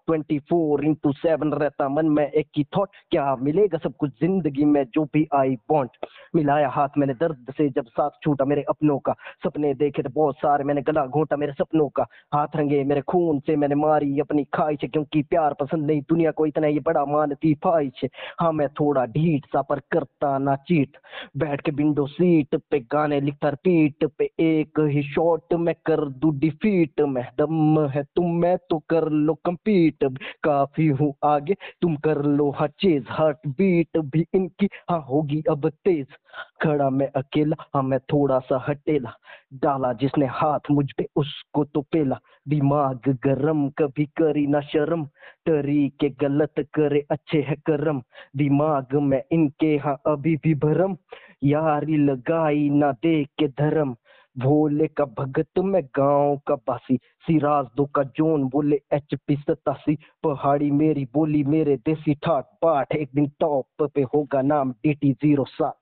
24/7 रहता मन में एक ही थॉट, क्या मिलेगा सब कुछ जिंदगी में जो भी आई वांट, मिलाया हाथ मैंने दर्द से जब साथ छूटा मेरे अपनों का, सपने देखे थे बहुत सारे मैंने गला घोंटा मेरे सपनों का, हाथ रंगे मेरे खून से मैंने मारी अपनी ख्वाहिश, क्योंकि प्यार पसंद नहीं दुनिया को इतना ये बड़ा मानती ख्वाहिश, हाँ मैं थोड़ा ढीठ सा पर करता ना चीट, बैठ के विंडो सीट पे गाने लिखता रिपीट पे, एक ही शॉट में कर दूं डिफीट, में दम है तुम में तो कर लो कंपीट, काफी हूँ आगे तुम कर लो हाँ चेज, हार्ट बीट भी इनकी हाँ होगी अब तेज, खड़ा मैं अकेला हाँ मैं थोड़ा सा हटेला, डाला जिसने हाथ मुझ पे उसको तो पेला, दिमाग गरम कभी करी ना शर्म, तरीके गलत करे अच्छे है करम, दिमाग में इनके यहाँ अभी भी भरम, यारी लगाई ना देख के धर्म, भोले का भगत में गांव का बासी, सिराज दो का जोन बोले HP 87, पहाड़ी मेरी बोली मेरे देसी ठाट बाट, एक दिन टॉप पे होगा नाम DT 07।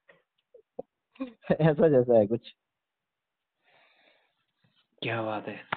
ऐसा जैसा है कुछ। क्या बात है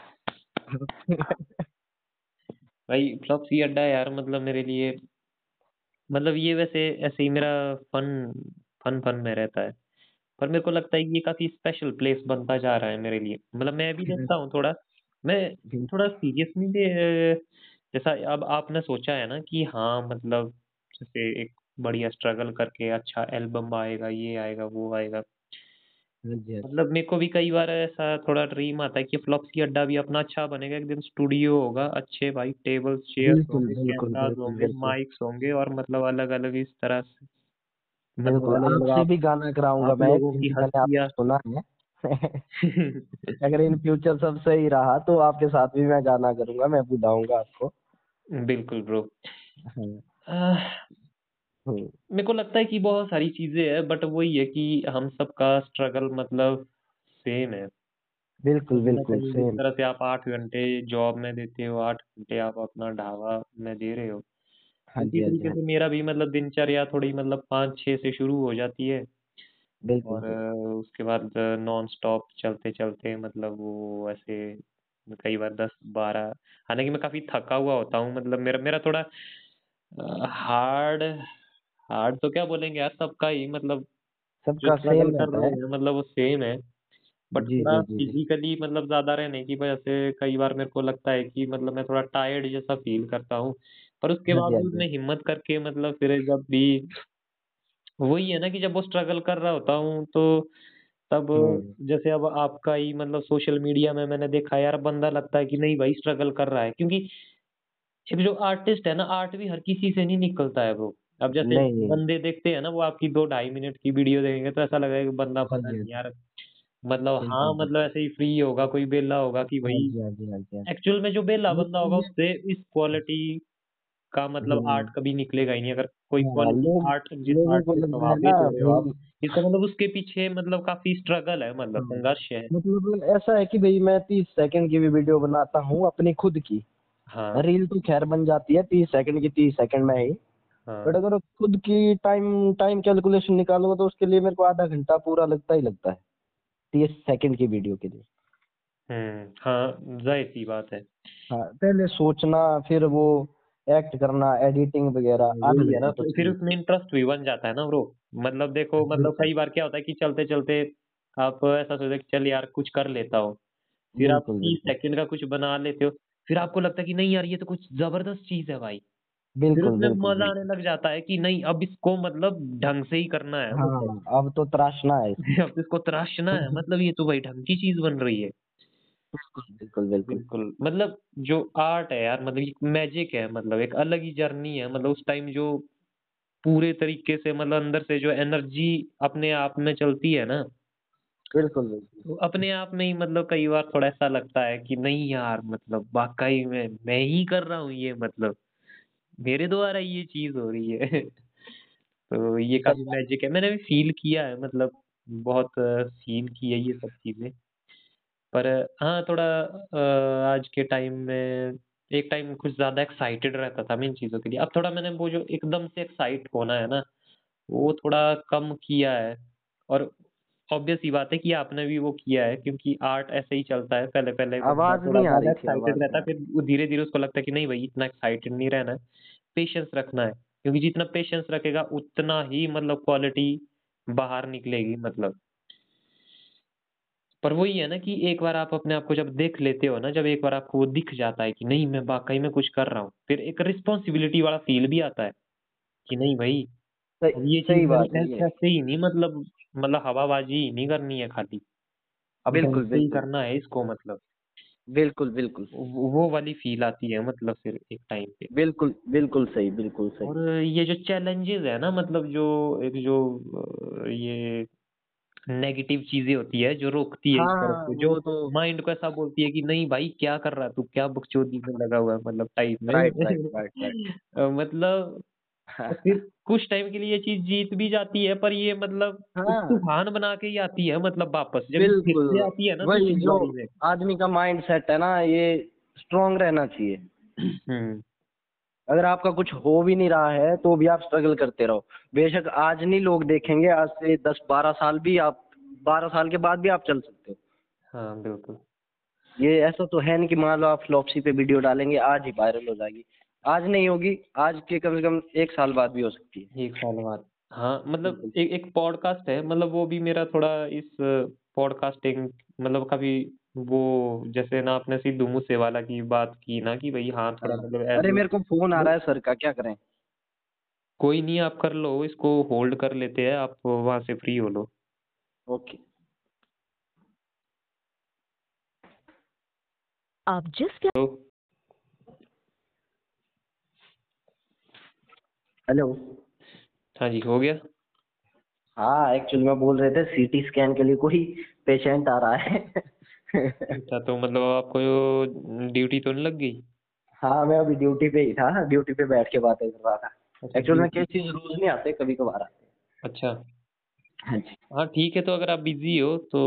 भाई, फ्लॉप्सी अड्डा यार, मतलब मेरे लिए, मतलब ये वैसे ऐसे ही मेरा फन फन फन में रहता है, पर मेरे को लगता है कि ये काफी स्पेशल प्लेस बनता जा रहा है मेरे लिए। मतलब मैं भी देखता हूँ थोड़ा, मैं थोड़ा सीरियसली जैसा अब आपने सोचा है ना कि हाँ मतलब जैसे एक बढ़िया स्ट्रगल करके अच्छा एल्बम आएगा, ये आएगा, वो आएगा। हाँ जी हाँ जी। मतलब मेरे को भी कई बार ऐसा थोड़ा ड्रीम आता है कि फ्लॉप्सी अड्डा भी अपना अच्छा बनेगा, एक दिन स्टूडियो होगा अच्छे भाई, टेबल्स चेयर्स बिल्कुल होंगे, बिल्कुल कैमरास बिल्कुल होंगे, बिल्कुल माइक्स होंगे, और मतलब अलग अलग इस तरह से मतलब बिल्कुल अलग अलग आपसे भी गाना कराऊंगा आप मैं, लोगों की क्योंकि मैंने हस्तियां। आपको सुना है। अगर इन फ्यूचर सब सही रहा तो आपके साथ भी मैं गाना करूंगा, मैं बुलाऊंगा आपको। बिल्कुल ब्रो। हाँ। हम्म, मेरे को लगता है कि बहुत सारी चीजें हैं, बट वही है कि हम सबका स्ट्रगल मतलब सेम है। बिल्कुल कहीं ना बिल्कुल कहीं जिस सेम। तरह से आप 8 घंटे जॉब में देते हो, 8 घंटे आप अपना ढाबा में दे रहे हो, हाँ उसी जी हाँ जी तरीके हाँ से जी। मेरा भी मतलब दिनचर्या थोड़ी मतलब 5-6 से शुरू हो जाती है। बिल्कुल और बिल्कुल। उसके बाद नॉन स्टॉप चलते चलते मतलब वो ऐसे कई बार 10-12। हालांकि मैं काफी थका हुआ होता हूँ, मतलब मेरा मेरा थोड़ा हार्ड हार्ड तो क्या बोलेंगे यार, सबका ही मतलब जो सबका स्ट्रगल सेम कर रहता रहे है। हैं मतलब वो सेम है। बट जी थोड़ा जी जी जी। फिजिकली मतलब ज्यादा रहने की वजह से कई बार मेरे को लगता है कि मतलब मैं थोड़ा टायर्ड जैसा फील करता हूँ। पर उसके हाँ जी हाँ बावजूद जी। मैं हिम्मत करके मतलब फिर जब भी वही है ना कि जब वो स्ट्रगल कर रहा होता हूँ तो तब हम्म। जैसे अब आपका ही मतलब सोशल मीडिया में मैंने देखा यार, बंदा लगता है कि नहीं भाई स्ट्रगल कर रहा है, क्योंकि एक जो आर्टिस्ट है ना, आर्ट भी हर किसी से नहीं निकलता है ब्रो। अब जैसे नहीं नहीं। बंदे देखते हैं ना, वो आपकी 2-2.5 मिनट की वीडियो देखेंगे तो ऐसा लगेगा कि बंदा हाँ पता जी हाँ नहीं जी। यार, मतलब हाँ बिल्कुल मतलब बिल्कुल। ऐसे ही फ्री होगा, कोई बेला होगा कि हाँ भाई जी हाँ जी हाँ जी हाँ एक्चुअल में जो बेला जी। बंदा होगा ये उससे इस क्वालिटी का मतलब आर्ट हम्म। कभी निकलेगा ही नहीं। अगर कोई हाँ, क्वालिटी लोग आर्ट जिस लोगों आर्ट को से लगता है ना प्रभावित हो रहे हो आप, भाई। इसका मतलब उसके पीछे मतलब काफी स्ट्रगल है, मतलब हाँ, संघर्ष है। मतलब ऐसा है कि भाई मैं 30 सेकंड की भी वीडियो बनाता हूँ अपनी खुद की। हाँ रील तो खैर बन जाती है 30 सेकंड की, 30 सेकंड में ही। बट हाँ। अगर खुद की टाइम टाइम कैलकुलेशन निकालूंगा तो उसके लिए मेरे को आधा घंटा पूरा लगता ही लगता है 30 सेकंड की वीडियो के लिए। हाँ जाहिर सी बात है। हाँ, पहले सोचना, फिर वो एक्ट करना, एडिटिंग वगैरह, आधा वही है ना, घंटा तो फिर चाहिए। उसमें इंटरेस्ट भी बन जाता है ना ब्रो। मतलब देखो, मतलब बिल्कुल कई बार क्या होता है कि चलते चलते आप ऐसा सोचते हैं कि चल यार कुछ कर लेता हूँ, फिर आप बिल्कुल। तीस बिल्कुल सेकंड का कुछ बना लेते हो, फिर आपको लगता है कि नहीं यार ये तो कुछ जबरदस्त चीज है भाई। फिर बिल्कुल उसमें बिल्कुल मजा आने बिल्कुल। लग जाता है कि नहीं अब इसको मतलब ढंग से ही करना है, मतलब हाँ, अब तो तराशना है इसको। अब इसको तराशना है, मतलब ये तो भाई ढंग की चीज बन रही है। बिल्कुल बिल्कुल बिल्कुल। बिल्कुल, मतलब जो आर्ट है यार, मतलब एक मैजिक है, मतलब एक अलग ही जर्नी है, मतलब उस टाइम जो पूरे तरीके से मतलब अंदर से जो एनर्जी अपने आप में चलती है ना, बिल्कुल बिल्कुल। तो अपने आप में ही मतलब कई बार थोड़ा ऐसा लगता है कि नहीं यार, मतलब वाकई में मैं ही कर रहा हूँ ये, मतलब मेरे द्वारा ये चीज हो रही है। तो ये सही काफी बात। मैजिक है, मैंने भी फील किया है, मतलब बहुत फील की है ये सब चीजें। पर हाँ थोड़ा आज के टाइम में एक टाइम कुछ ज्यादा एक्साइटेड रहता था मैं इन चीजों के लिए, अब थोड़ा मैंने वो जो एकदम से एक्साइट होना है ना, वो थोड़ा कम किया है। और ऑब्वियस सी बात है कि आपने भी वो किया है, क्योंकि आर्ट ऐसे ही चलता है, पहले पहले बंदा आवाज थोड़ा नहीं आ ज्यादा रही थी, एक्साइटेड आवाज रहता नहीं है, आ फिर वो धीरे धीरे उसको लगता है कि नहीं भाई इतना एक्साइटेड नहीं रहना है, पेशेंस रखना है, क्योंकि जितना पेशेंस रखेगा उतना ही मतलब क्वालिटी बाहर निकलेगी मतलब। पर वही है ना कि एक बार आप अपने आप को जब देख लेते हो ना, जब एक बार आपको वो दिख जाता है कि नहीं मैं वाकई में कुछ कर रहा हूँ, फिर एक रिस्पॉन्सिबिलिटी वाला फील भी आता है कि नहीं भाई, सही। अब ये चीज सही मैंने बात है ये। ऐसे ही नहीं मतलब हवाबाजी ही नहीं करनी है खाली, अब ढंग बिल्कुल से ही बिल्कुल। करना है इसको, मतलब बिल्कुल बिल्कुल। वो वाली फील आती है मतलब फिर एक टाइम पे। बिल्कुल बिल्कुल सही, बिल्कुल सही। और ये जो चैलेंजेस है ना, मतलब जो एक जो ये नेगेटिव चीजें होती है जो रोकती है इस तरफ हाँ, को, जो वो तो। माइंड को ऐसा बोलती है कि नहीं भाई क्या कर रहा है तू, क्या बकचोदी में लगा हुआ है, मतलब टाइप में। Right right right right. मतलब फिर कुछ टाइम के लिए ये चीज जीत भी जाती है, पर ये मतलब एक हाँ, तूफान बना के ही आती है, मतलब वापस जब ये फिर बिल्कुल। से आती है ना वही दूसरी जो बारी में। आदमी का माइंड सेट है ना, ये स्ट्रांग रहना चाहिए। हम्म। अगर आपका कुछ हो भी नहीं रहा है तो भी आप स्ट्रगल करते रहो। बेशक आज नहीं लोग देखेंगे, आज से 10-12 साल भी आप, 12 साल के बाद भी आप चल सकते हो। हाँ बिल्कुल। ये ऐसा तो है नहीं कि मान लो आप फ्लॉपसी पे वीडियो डालेंगे आज ही वायरल हो जाएगी। आज नहीं होगी, आज के कम से कम 1 साल बाद भी हो सकती है। 1 साल बाद। हाँ मतलब बिल्कुल। एक एक पॉडकास्ट है, मतलब वो भी मेरा थोड़ा इस पॉडकास्टिंग मतलब कभी वो, जैसे ना आपने सिद्धू मूसेवाला की बात की ना कि भाई हाँ थोड़ा हाँ। मतलब अरे, ऐसे मेरे को फोन आ रहा है सर का, क्या करें? कोई नहीं, आप कर लो इसको, होल्ड कर लेते हैं, आप वहां से फ्री हो लो। ओके। आप जिस तो हेलो। हाँ जी, हो गया। हाँ एक्चुअली में बोल रहे थे सीटी स्कैन के लिए कोई पेशेंट आ रहा है। अच्छा, तो मतलब आपको ड्यूटी तो नहीं लग गई? हाँ मैं अभी ड्यूटी पे ही था, ड्यूटी पे बैठ के बातें कर रहा था। अच्छा, एक्चुअल में ड्यूटी। केसेस रोज नहीं आते, कभी कभार आते अच्छा। हैं। हाँ जी। हाँ ठीक है, तो अगर आप बिजी हो तो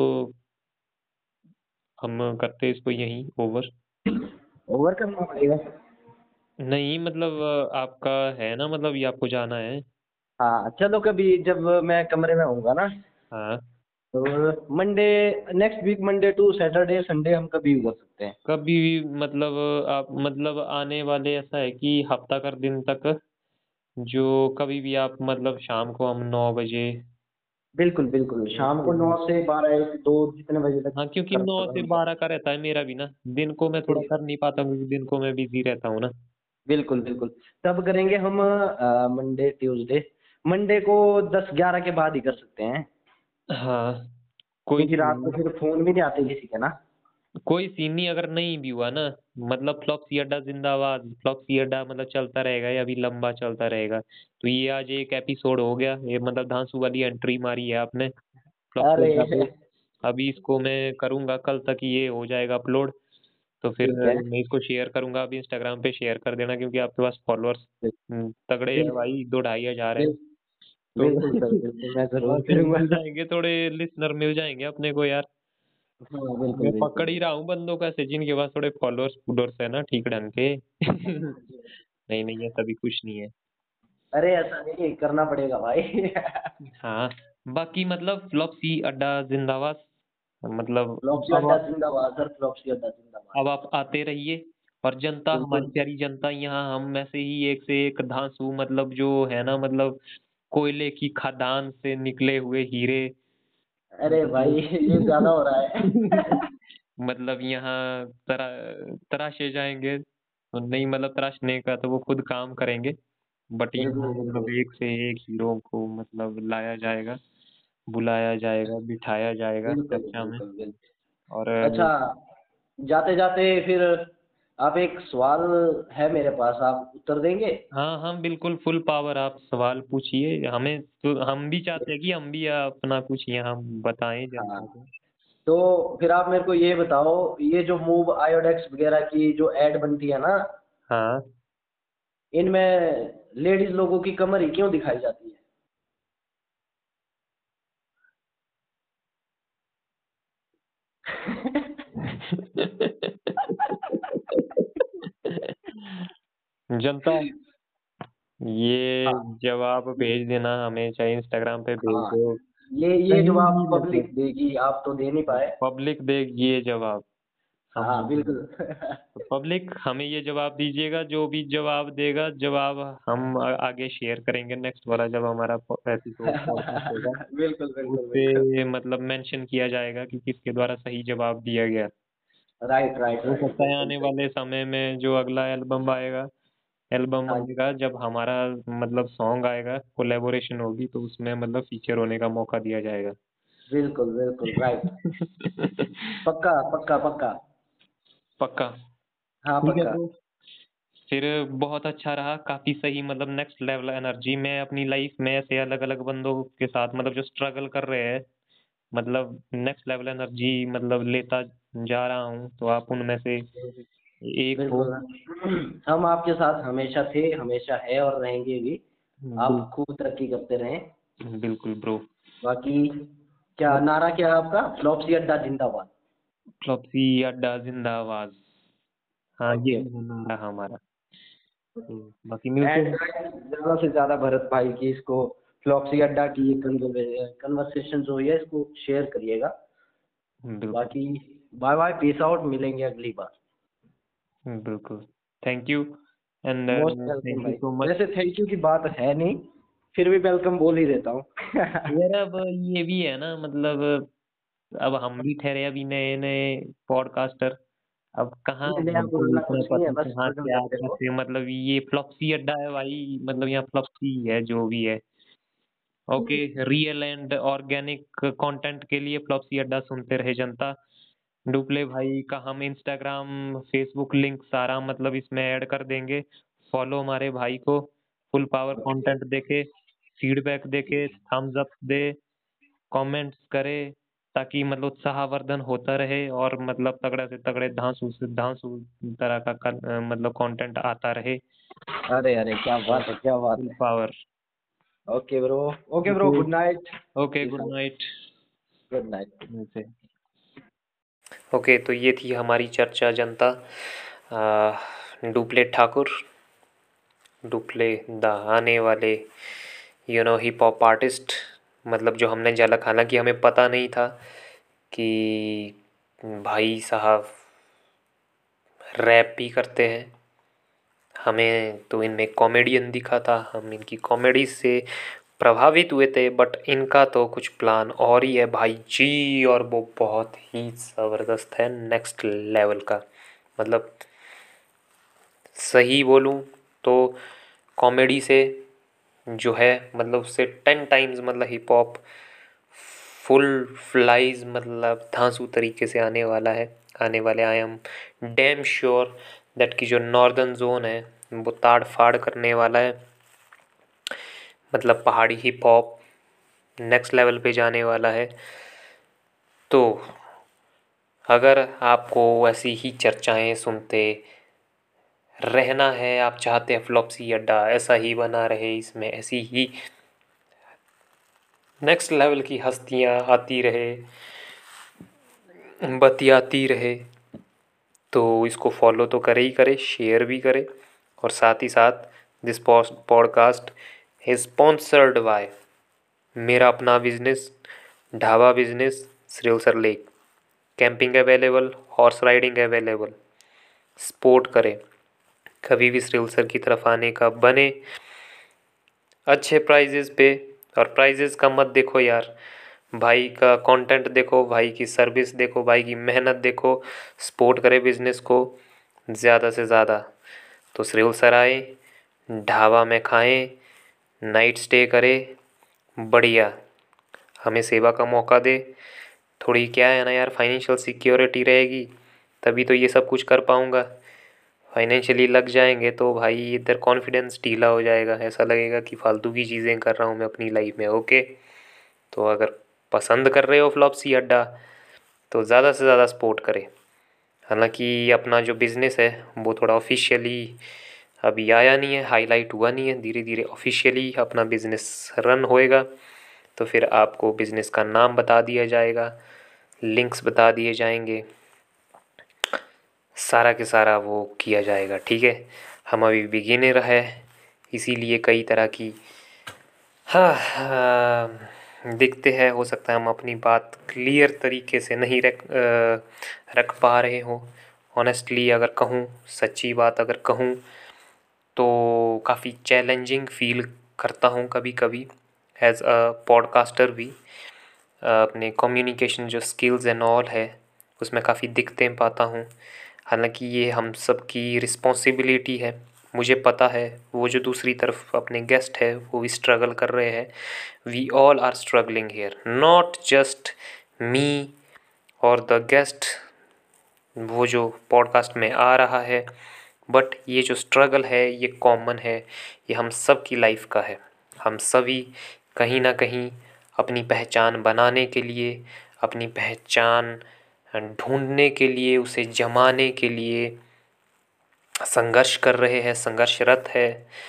हम करते हैं इसको यहीं ओवर। ओवर करना पड़ेगा। नहीं मतलब आपका है ना, मतलब ये आपको जाना है? हाँ चलो, कभी जब मैं कमरे में होऊंगा ना, हाँ। तो Monday, next week Monday to Saturday Sunday हम कभी भी कर सकते हैं। कभी भी मतलब आप मतलब आने वाले ऐसा है कि हफ्ता कर दिन तक, जो कभी भी आप मतलब शाम को हम 9 बजे। बिल्कुल बिल्कुल, शाम को 9 से 12 1 2 जितने बजे तक हाँ, क्योंकि कर 9 से 12 का रहता है मेरा भी ना। दिन को मैं थोड़ा कर नहीं पाता हूँ, क्योंकि दिन को मैं बिजी रहता हूँ ना। बिल्कुल बिल्कुल। तब करेंगे हम मंडे ट्यूसडे, मंडे को 10 11 के बाद ही कर सकते हैं, हाँ, कोई क्योंकि सीन रात को नहीं। फिर फोन भी नहीं आते किसी के ना। कोई सीन नहीं, अगर नहीं भी हुआ ना, मतलब फ्लॉक्सी अड्डा जिंदाबाद, फ्लॉक्सी अड्डा मतलब चलता रहेगा, ये अभी लंबा चलता रहेगा। तो ये आज एक एपिसोड हो गया, ये मतलब धांसू वाली एंट्री मारी है आपने फ्लॉक्सी अरे अड्डा पे। अभी इसको मैं करूंगा, कल तक ये हो जाएगा अपलोड। तो फिर ठीक है। मैं इसको शेयर करूंगा, अभी इंस्टाग्राम पे शेयर कर देना, क्योंकि आपके पास फॉलोअर्स तगड़े हैं बिल्कुल भाई, 2 2,500 हैं। बिल्कुल तो बिल्कुल सर, बिल्कुल मैं हाँ, जरूर तो करूंगा। मिल जाएंगे, थोड़े लिसनर मिल जाएंगे अपने को यार। हाँ बिल्कुल मैं बिल्कुल पकड़ ही रहा हूँ बंदों को ऐसे, जिनके पास थोड़े फॉलोअर्स फूलोअर्स है ना, ठीक ढंग के। नहीं नहीं, ऐसा भी कुछ नहीं है। अरे ऐसा नहीं, करना पड़ेगा भाई। हाँ, बाकी मतलब फ्लॉप्सी अड्डा जिंदाबाद। मतलब फ्लॉक्सी अब अड्डा जिंदाबाद सर, फ्लॉक्सी अड्डा जिंदाबाद। अब आप आते रहिए। और जनता, हमारी बिल्कुल। प्यारी जनता, यहाँ हम में से ही एक से एक धांसू, मतलब जो है ना, मतलब कोयले की खदान से निकले हुए हीरे। अरे भाई ये ज्यादा हो रहा है। मतलब यहाँ तराशे जाएंगे, तो नहीं मतलब तराशने का तो वो खुद काम करेंगे। बट बिल्कुल यहाँ मतलब बिल्कुल एक से एक हीरो को मतलब लाया जाएगा, बुलाया जाएगा, बिठाया जाएगा बिल्कुल चर्चा में। बिल्कुल बिल्कुल। और अच्छा, जाते जाते फिर आप, एक सवाल है मेरे पास, आप उत्तर देंगे? हाँ हाँ, बिल्कुल फुल पावर, आप सवाल पूछिए हमें, तो हम भी चाहते हैं कि हम भी अपना कुछ यहाँ बताएं हाँ, जनता को। तो फिर आप मेरे को ये बताओ, ये जो मूव आयोडेक्स वगैरह की जो एड बनती है ना, हाँ। इनमें लेडीज लोगों की कमर ही क्यों दिखाई जाती है? जनता, ये हाँ जवाब भेज देना हमें, चाहे इंस्टाग्राम पे भेज हाँ, दो। ये कहीं जवाब भी पब्लिक मतलब देगी, आप तो दे नहीं पाए। पब्लिक देगी ये जवाब। हम हाँ बिल्कुल। तो पब्लिक हमें ये जवाब दीजिएगा, जो भी जवाब देगा, जवाब हम आगे शेयर करेंगे, नेक्स्ट वाला जब हमारा एपिसोड पॉडकास्ट होगा, बिल्कुल बिल्कुल बिल्कुल। उससे मतलब मेंशन किया जाएगा कि किसके द्वारा सही जवाब दिया गया। राइट राइट हो राइट, सकता है बिल्कुल आने सही। वाले समय में जो अगला एल्बम हाँ जी, आएगा, जब हमारा मतलब सॉन्ग आएगा, कोलेबोरेशन होगी, तो उसमें मतलब फीचर होने का मौका दिया जाएगा। बिल्कुल बिल्कुल राइट। पक्का पक्का पक्का। पक्का। हाँ ठीक है पक्का। ब्रो, फिर बहुत अच्छा रहा, काफी सही, मतलब नेक्स्ट लेवल एनर्जी। मैं अपनी लाइफ में ऐसे अलग अलग बंदों के साथ मतलब जो स्ट्रगल कर रहे हैं, मतलब नेक्स्ट लेवल एनर्जी मतलब लेता जा रहा हूँ, तो आप उनमें से एक हो। बिल्कुल। हम आपके साथ हमेशा थे, हमेशा है और रहेंगे भी। बिल, आप खूब तरक्की करते रहें। बिल्कुल ब्रो। बाकी क्या नारा, क्या है आपका? फ्लॉप्सी अड्डा जिंदाबाद। फ्लॉपसी अड्डा जिंदाबाद। हाँ, ओके। यही है नारा हमारा। तो बाकी मिलते एंड हैं। ज्यादा से ज्यादा भरत भाई की इसको, फ्लॉक्सी अड्डा की ये कन्वर्सेशन जो हुई है, इसको शेयर करिएगा। बिल्कुल बाकी बाय बाय, पीस आउट, मिलेंगे अगली बार। बिल्कुल। Thank you and most welcome thank you भाई। So much. वैसे थैंक यू की बात है नहीं, फिर भी वेलकम बोल ही देता हूँ। यार अब ये भी है ना, मतलब अब हम भी ठहरे अभी नए नए पॉडकास्टर। अब कहाँ नहीं नया हमको पुराना इतना कुछ नहीं है, पता बस कहाँ बदल क्या जाते हो। कैसे, मतलब ये फ्लॉप्सी अड्डा है भाई, मतलब यहाँ फ्लॉप्सी है जो भी है। Okay, real and organic content के लिए फ्लॉप्सी अड्डा सुनते रहे जनता। डुप्ले भाई का हम इंस्टाग्राम फेसबुक लिंक सारा मतलब इसमें ऐड कर देंगे। फॉलो हमारे भाई को, फुल पावर कंटेंट देखे। फीडबैक देके थम्स अप दे, कमेंट्स करे, ताकि मतलब उत्साहवर्धन होता रहे और मतलब तगड़े से तगड़े धांसू से धांसू तरह का मतलब कंटेंट आता रहे। अरे अरे, क्या बात है, क्या बात फुल है। Power. Okay bro. Okay bro, okay. Good night. Okay, good night. Good night. Okay. Okay, तो ये थी हमारी चर्चा जनता। डुप्ले ठाकुर, डुप्ले द आने वाले हिप हॉप आर्टिस्ट, मतलब जो हमने झलक, हालांकि हमें पता नहीं था कि भाई साहब रैप भी करते हैं। हमें तो इनमें कॉमेडियन दिखा था, हम इनकी कॉमेडी से प्रभावित हुए थे, बट इनका तो कुछ प्लान और ही है भाई जी, और वो बहुत ही ज़बरदस्त है, नेक्स्ट लेवल का। मतलब सही बोलूँ तो कॉमेडी से जो है मतलब उससे 10 टाइम्स मतलब हिप हॉप फुल फ्लाइज मतलब धांसू तरीके से आने वाला है, आने वाले। I am damn sure that कि जो नॉर्दर्न जोन है वो ताड़ फाड़ करने वाला है, मतलब पहाड़ी हिप हॉप नेक्स्ट लेवल पे जाने वाला है। तो अगर आपको ऐसी ही चर्चाएं सुनते रहना है, आप चाहते हैं फ्लॉपसी अड्डा ऐसा ही बना रहे, इसमें ऐसी ही नेक्स्ट लेवल की हस्तियां आती रहे, बतियाती रहे, तो इसको फॉलो तो करे ही करे, शेयर भी करे। और साथ ही साथ this podcast is sponsored by मेरा अपना business, dhaba business, Shrilsar lake. Camping available, horse riding available. Sport करें, कभी भी श्रीलसर की तरफ आने का बने, अच्छे प्राइजेस पे। और प्राइजेस का मत देखो यार, भाई का कंटेंट देखो, भाई की सर्विस देखो, भाई की मेहनत देखो। सपोर्ट करें बिजनेस को ज़्यादा से ज़्यादा। तो श्रीलसर आए, ढाबा में खाएं, नाइट स्टे करें, बढ़िया, हमें सेवा का मौका दे। थोड़ी क्या है ना यार, फाइनेंशियल सिक्योरिटी रहेगी तभी तो ये सब कुछ कर पाऊँगा। फाइनेंशियली लग जाएंगे तो भाई इधर कॉन्फिडेंस ढीला हो जाएगा, ऐसा लगेगा कि फालतू की चीज़ें कर रहा हूँ मैं अपनी लाइफ में। ओके, तो अगर पसंद कर रहे हो फ्लॉपसी अड्डा तो ज़्यादा से ज़्यादा सपोर्ट करें। हालांकि अपना जो बिज़नेस है वो थोड़ा ऑफिशियली अभी आया नहीं है, हाईलाइट हुआ नहीं है, धीरे धीरे ऑफिशियली अपना बिज़नेस रन होएगा तो फिर आपको बिज़नेस का नाम बता दिया जाएगा, लिंक्स बता दिए जाएंगे, सारा के सारा वो किया जाएगा। ठीक है, हम अभी बिगिनर है, इसीलिए कई तरह की दिखते हैं, हो सकता है हम अपनी बात क्लियर तरीके से नहीं रख पा रहे हो। ऑनेस्टली अगर कहूँ, सच्ची बात अगर कहूँ, तो काफ़ी चैलेंजिंग फील करता हूँ कभी कभी एज अ पॉडकास्टर भी। अपने कम्युनिकेशन जो स्किल्स एंड ऑल है उसमें काफ़ी दिक्कतें पाता हूँ। हालांकि ये हम सब की रिस्पॉन्सिबिलिटी है, मुझे पता है वो जो दूसरी तरफ अपने गेस्ट है वो भी स्ट्रगल कर रहे हैं। We all are struggling here, not just me और द गेस्ट वो जो पॉडकास्ट में आ रहा है, बट ये जो स्ट्रगल है ये कॉमन है, ये हम सब की लाइफ का है। हम सभी कहीं ना कहीं अपनी पहचान बनाने के लिए, अपनी पहचान ढूंढने के लिए, उसे जमाने के लिए संघर्ष कर रहे हैं, संघर्षरत है,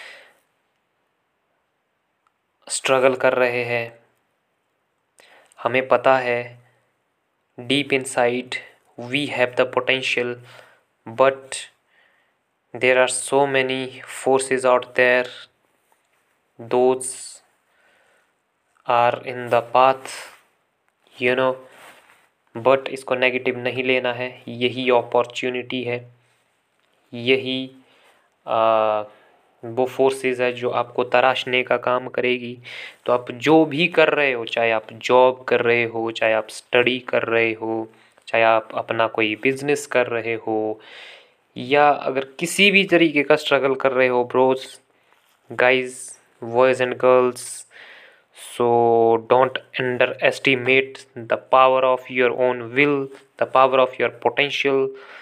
स्ट्रगल कर रहे हैं। हमें पता है deep inside we have the potential, but there are so many forces out there, those are in the path, you know, but इसको नेगेटिव नहीं लेना है, यही अपॉर्चुनिटी है, यही वो फोर्सेस है जो आपको तराशने का काम करेगी। तो आप जो भी कर रहे हो, चाहे आप जॉब कर रहे हो, चाहे आप स्टडी कर रहे हो, चाहे आप अपना कोई बिजनेस कर रहे हो, या अगर किसी भी तरीके का स्ट्रगल कर रहे हो bros, guys, boys and girls, so don't underestimate the power of your own will, the power of your potential।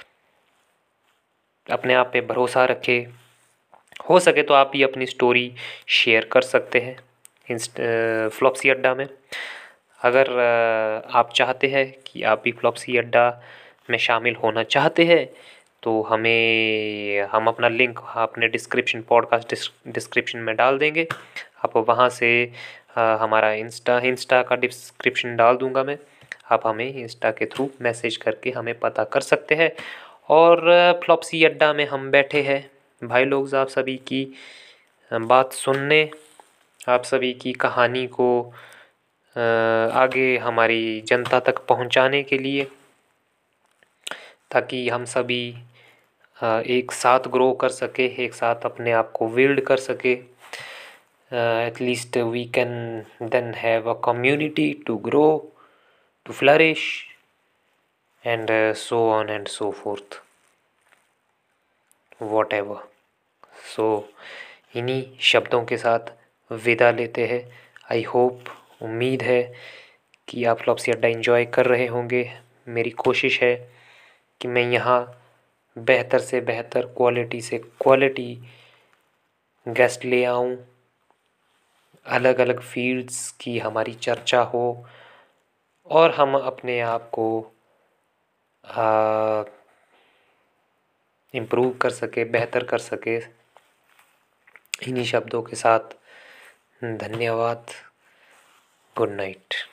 अपने आप पे भरोसा रखें। हो सके तो आप भी अपनी स्टोरी शेयर कर सकते हैं फ्लॉपसी अड्डा में। अगर आप चाहते हैं कि आप भी फ्लॉपसी अड्डा में शामिल होना चाहते हैं तो हम अपना लिंक अपने पॉडकास्ट डिस्क्रिप्शन में डाल देंगे। आप वहाँ से हमारा इंस्टा का डिस्क्रिप्शन डाल दूँगा मैं। आप हमें इंस्टा के थ्रू मैसेज करके हमें पता कर सकते हैं। और फ्लॉपसी अड्डा में हम बैठे हैं भाई लोग आप सभी की बात सुनने, आप सभी की कहानी को आगे हमारी जनता तक पहुंचाने के लिए, ताकि हम सभी एक साथ ग्रो कर सके, एक साथ अपने आप को बिल्ड कर सके। At least we can then have a community to grow, to flourish and so on and so forth, whatever. So इन्हीं शब्दों के साथ विदा लेते हैं। आई होप, उम्मीद है कि आप फ्लॉपसी अड्डा एंजॉय कर रहे होंगे। मेरी कोशिश है कि मैं यहाँ बेहतर से बेहतर, क्वालिटी से क्वालिटी गेस्ट ले आऊँ, अलग अलग फील्ड्स की हमारी चर्चा हो और हम अपने आप को इम्प्रूव कर सके, बेहतर कर सके। इन्हीं शब्दों के साथ धन्यवाद। Good night.